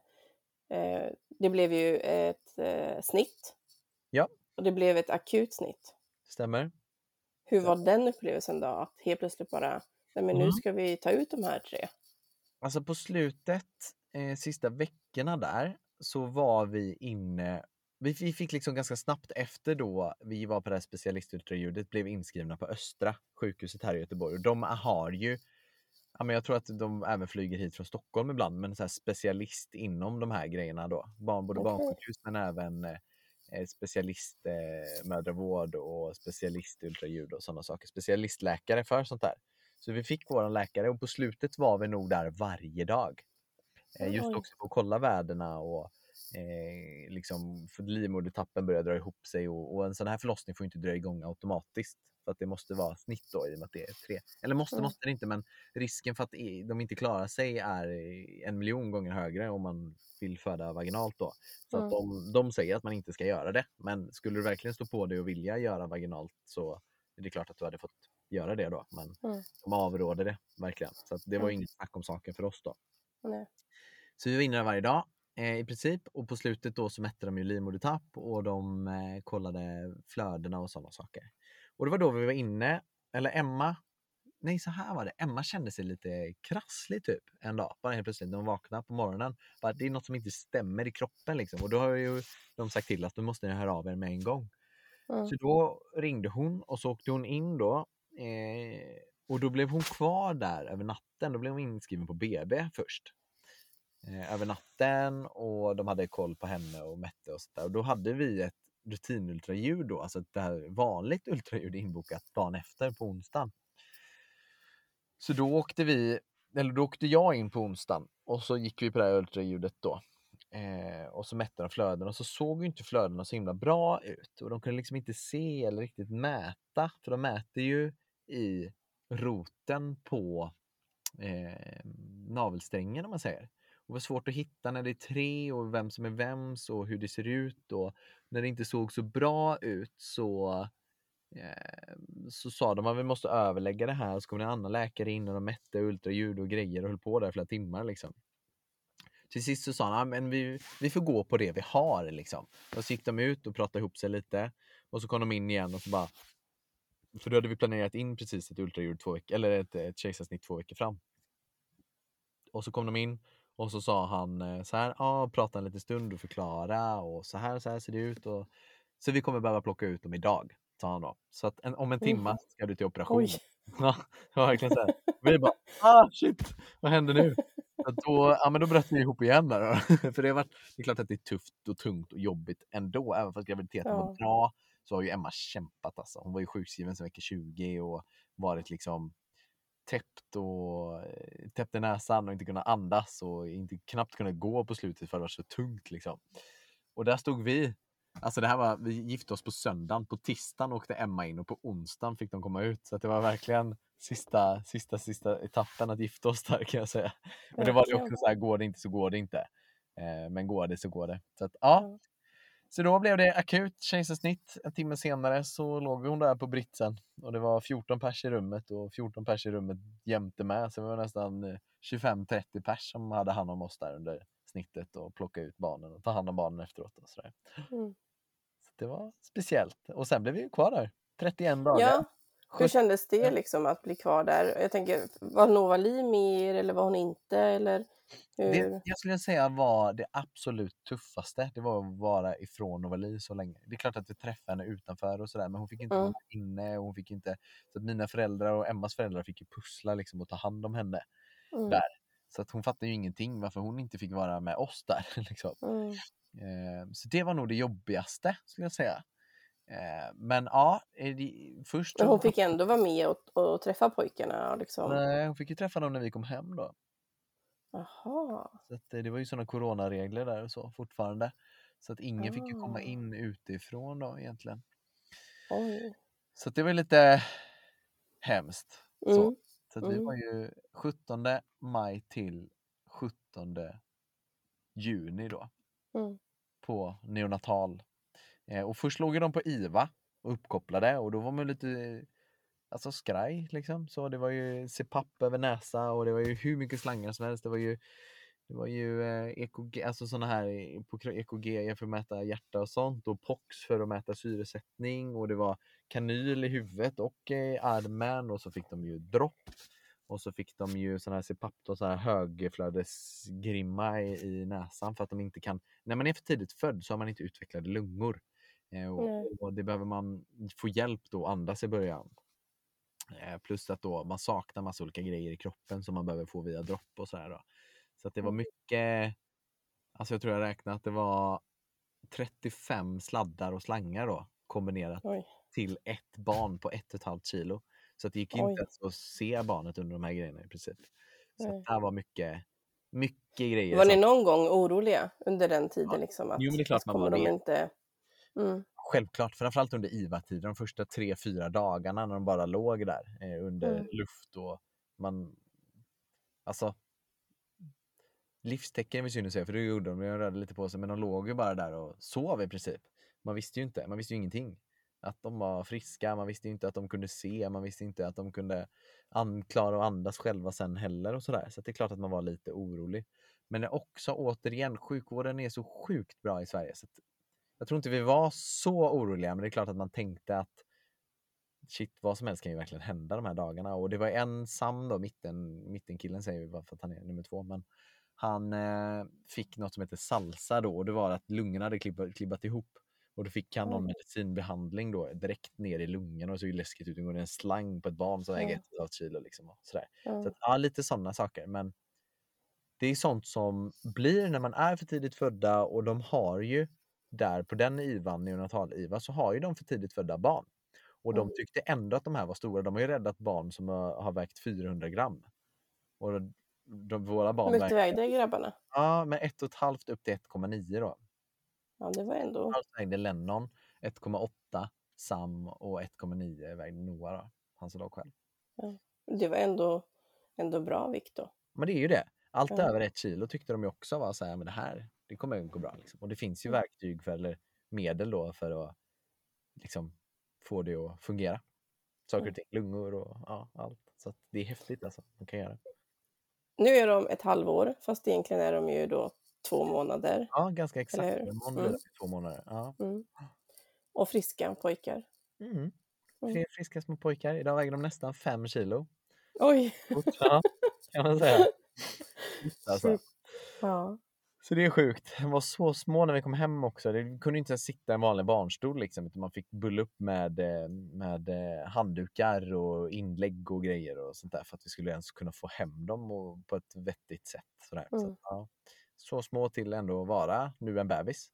eh, det blev ju ett eh, snitt. Ja. Och det blev ett akut snitt. Stämmer. Hur var den upplevelsen då? Att helt plötsligt bara, nej men nu Mm. ska vi ta ut de här tre. Alltså på slutet, eh, sista veckorna där, så var vi inne, vi, vi fick liksom ganska snabbt efter då vi var på det här specialistultraljudet, blev inskrivna på Östra sjukhuset här i Göteborg. Och de har ju, ja, men jag tror att de även flyger hit från Stockholm ibland, men så här specialist inom de här grejerna då. Barn, både Okej. barnsjukhus men även eh, specialist eh, mödravård och specialist ultraljud och sådana saker. Specialistläkare för sånt där. Så vi fick våran läkare, och på slutet var vi nog där varje dag. Eh, just Oj. också för att kolla värdena och eh, liksom, för livmodertappen börjar dra ihop sig, och, och en sån här förlossning får inte dra igång automatiskt. För att det måste vara snitt då, i och med att det är tre. Eller måste, Mm. måste det inte, men risken för att de inte klarar sig är en miljon gånger högre om man vill föda vaginalt då. Så Mm. att de, de säger att man inte ska göra det. Men skulle du verkligen stå på det och vilja göra vaginalt, så är det klart att du hade fått göra det då. Men Mm. de avråder det verkligen. Så att det var Mm. inget snack om saken för oss då. Nej. Så vi var inne där varje dag eh, i princip. Och på slutet då så mätte de ju livmodertapp, och de eh, kollade flödena och sådana saker. Och det var då vi var inne, eller Emma, nej så här var det, Emma kände sig lite krasslig typ en dag, bara helt plötsligt när hon vaknade på morgonen. Bara, det är något som inte stämmer i kroppen liksom. Och då har ju de sagt till att du måste höra av er med en gång. Mm. Så då ringde hon och så åkte hon in då. Eh, och då blev hon kvar där över natten. Då blev hon inskriven på B B först. Eh, över natten, och de hade koll på henne och mätte och sådär. Och då hade vi ett rutinultraljud då, alltså ett det här vanligt ultraljud inbokat dagen efter på onsdagen. Så då åkte vi, eller då åkte jag in på onsdagen och så gick vi på det här ultraljudet då. Eh, och så mätte de flöden och så såg ju inte flödena så himla bra ut. Och de kunde liksom inte se eller riktigt mäta, för de mäter ju i roten på eh, navelsträngen om man säger. Och det var svårt att hitta när det är tre och vem som är vems och hur det ser ut. Och när det inte såg så bra ut så, eh, så sa de att vi måste överlägga det här. Så kom det en annan läkare in och de mätte ultraljud och grejer och höll på där flera timmar liksom. Till sist så sa han, men vi, vi får gå på det vi har liksom. Och så gick de ut och pratade ihop sig lite. Och så kom de in igen och så bara, för då hade vi planerat in precis ett ultraljud två veckor, eller ett, ett kejsarsnitt två veckor fram. Och så kom de in och så sa han så här, ja, prata en liten stund och förklara och så här, så här ser det ut. Och, så vi kommer behöva plocka ut dem idag, sa han då. Så att en, om en timma ska du till operation. Oj. Ja, det var verkligen så här. Vi bara, ah shit, vad händer nu? Så då, ja, men då bröt vi ihop igen där. För det har varit, det är klart att det är tufft och tungt och jobbigt ändå. Även fast graviditeten Ja. var bra så har ju Emma kämpat alltså. Hon var ju sjukskriven sedan vecka tjugo och varit liksom täppt och täppte näsan och inte kunna andas och inte knappt kunna gå på slutet för det var så tungt liksom. Och där stod vi. Alltså det här var, vi gifte oss på söndagen, på tisdagen åkte Emma in och på onsdagen fick de komma ut. Så att det var verkligen sista, sista, sista etappen att gifta oss där kan jag säga. Och det var det också så här, går det inte så går det inte. Eh, men går det så går det. Så att ja. Ja. Så då blev det akut kejsarsnitt. En timme senare så låg hon där på britsen. Och det var fjorton pers i rummet och fjorton pers i rummet jämte med. Så det var nästan tjugofem trettio pers som hade hand om oss där under snittet och plocka ut barnen och ta hand om barnen efteråt. Och så där. Mm. Så det var speciellt. Och sen blev vi ju kvar där. trettioen dagar. Ja, hur Sjut- kändes det liksom att bli kvar där? Jag tänker, var Novali med er eller var hon inte? Eller hur? Det jag skulle säga var det absolut tuffaste. Det var att vara ifrån Novali så länge. Det är klart att vi träffade henne utanför och sådär. Men hon fick inte Mm. vara inne. Och hon fick inte, så att mina föräldrar och Emmas föräldrar fick ju pussla liksom, och ta hand om henne Mm. där. Så att hon fattade ju ingenting varför hon inte fick vara med oss där. Liksom. Mm. Eh, så det var nog det jobbigaste skulle jag säga. Eh, men ja, är det, först Men så- hon fick ändå vara med och, och träffa pojkarna liksom. Nej, hon fick ju träffa dem när vi kom hem då. Jaha. Så att det, det var ju sådana coronaregler där och så fortfarande. Så att ingen fick ju komma Ah. in utifrån då egentligen. Oj. Så att det var lite hemskt. Så, Mm. så att vi Mm. var ju sjuttonde maj till sjuttonde juni då. Mm. På neonatal. Eh, och först låg ju de på I V A och uppkopplade och då var man lite alltså skraj liksom. Så det var ju C P A P över näsa och det var ju hur mycket slangar som helst. Det var ju det var ju eh, E K G, alltså såna här på E K G för att mäta hjärta och sånt och P O X för att mäta syresättning och det var kanyl i huvudet och i armen och så fick de ju dropp och så fick de ju såna här C P A P och så här högflödesgrimma i, i näsan för att de inte kan, när man är för tidigt född så har man inte utvecklade lungor. Eh, och, Nej. och det behöver man få hjälp då att andas i början. Eh, plus att då man saknar massa olika grejer i kroppen som man behöver få via dropp och sådär då. Så att det var Mm. mycket, alltså jag tror jag räknat att det var trettiofem sladdar och slangar då kombinerat Oj. till ett barn på ett och ett halvt kilo. Så att det gick Oj. inte ens att se barnet under de här grejerna i princip. Så Nej. att det här var mycket, mycket grejer. Var ni som- någon gång oroliga under den tiden? Ja. Liksom, att, Jo, men det är klart att man kommer var de det. inte... Mm. Självklart, framförallt under I V A-tiden, de första tre, fyra dagarna när de bara låg där eh, under Mm. luft och man, alltså livstecken vill jag säga, för det gjorde de, jag rörde lite på sig, men de låg ju bara där och sov i princip. Man visste ju inte, man visste ju ingenting. Att de var friska, man visste ju inte att de kunde se, man visste inte att de kunde an- klara och andas själva sen heller och sådär. Så det är klart att man var lite orolig. Men det är också återigen, sjukvården är så sjukt bra i Sverige. Så att jag tror inte vi var så oroliga, men det är klart att man tänkte att shit, vad som helst kan ju verkligen hända de här dagarna. Och det var en Sam då, mitten, mittenkillen säger vi bara för att han är nummer två, men han eh, fick något som heter salsa då och det var att lungorna hade klibbat, klibbat ihop. Och då fick han någon Mm. medicinbehandling då direkt ner i lungorna, och det såg ju läskigt ut. Det går en slang på ett barn som väger Mm. ett och ett halvt kilo liksom, och sådär. Mm. Så att, ja, lite sådana saker. Men det är sånt som blir när man är för tidigt födda, och de har ju där på den I V A N, neonatal-I V A, så har ju de för tidigt födda barn. Och de Mm. tyckte ändå att de här var stora. De har ju räddat barn som har, har vägt fyrahundra gram. Och de, våra barn Hur mycket vägde, vägde grabbarna? ja, med ett och ett halvt upp till ett komma nio då. Ja, det var ändå... Alltså vägde Lennon ett komma åtta, Sam, och ett komma nio vägde Noah då, han som låg själv. Ja. Det var ändå, ändå bra vikt då. Men det är ju det. Allt Ja. över ett kilo tyckte de ju också var så här, men det här, det kommer gå bra liksom. Och det finns ju Mm. verktyg för, eller medel då, för att liksom få det att fungera. Saker Mm. och ting, lungor och ja, allt. Så att det är häftigt alltså, man kan göra. Nu är de ett halvår, fast egentligen är de ju då två månader. Ja, ganska exakt. Eller hur? Imorgon Mm. blir det två månader. Ja. Mm. Och friska pojkar. Mm. Mm. Tre friska små pojkar. Idag väger de nästan fem kilo. Oj! Ja, kan man säga. Alltså. Ja. Så det är sjukt. De var så små när vi kom hem också. Det kunde inte ens sitta i en vanlig barnstol liksom, utan man fick bulla upp med, med handdukar och inlägg och grejer och sånt där, för att vi skulle ens kunna få hem dem och på ett vettigt sätt. Sådär. Mm. Så, ja. Så små till ändå vara nu en bebis.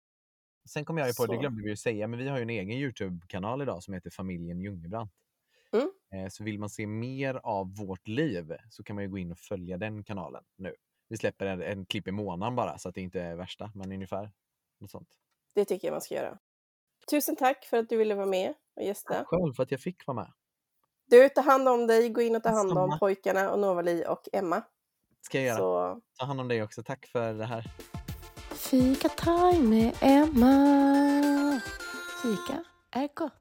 Sen kom jag ju på, Så. det glömde vi ju säga, men vi har ju en egen YouTube-kanal idag som heter Familjen Ljungebrant. Mm. Eh, Så vill man se mer av vårt liv så kan man ju gå in och följa den kanalen nu. Vi släpper en, en klipp i månaden bara, så att det inte är värsta, men ungefär något sånt. Det tycker jag man ska göra. Tusen tack för att du ville vara med och gästa. Själv för att jag fick vara med. Du, ta hand om dig. Gå in och ta hand om Detsamma. pojkarna och Novali och Emma. Ska jag göra. Så Ta hand om dig också. Tack för det här. Fika time med Emma. Fika är gott.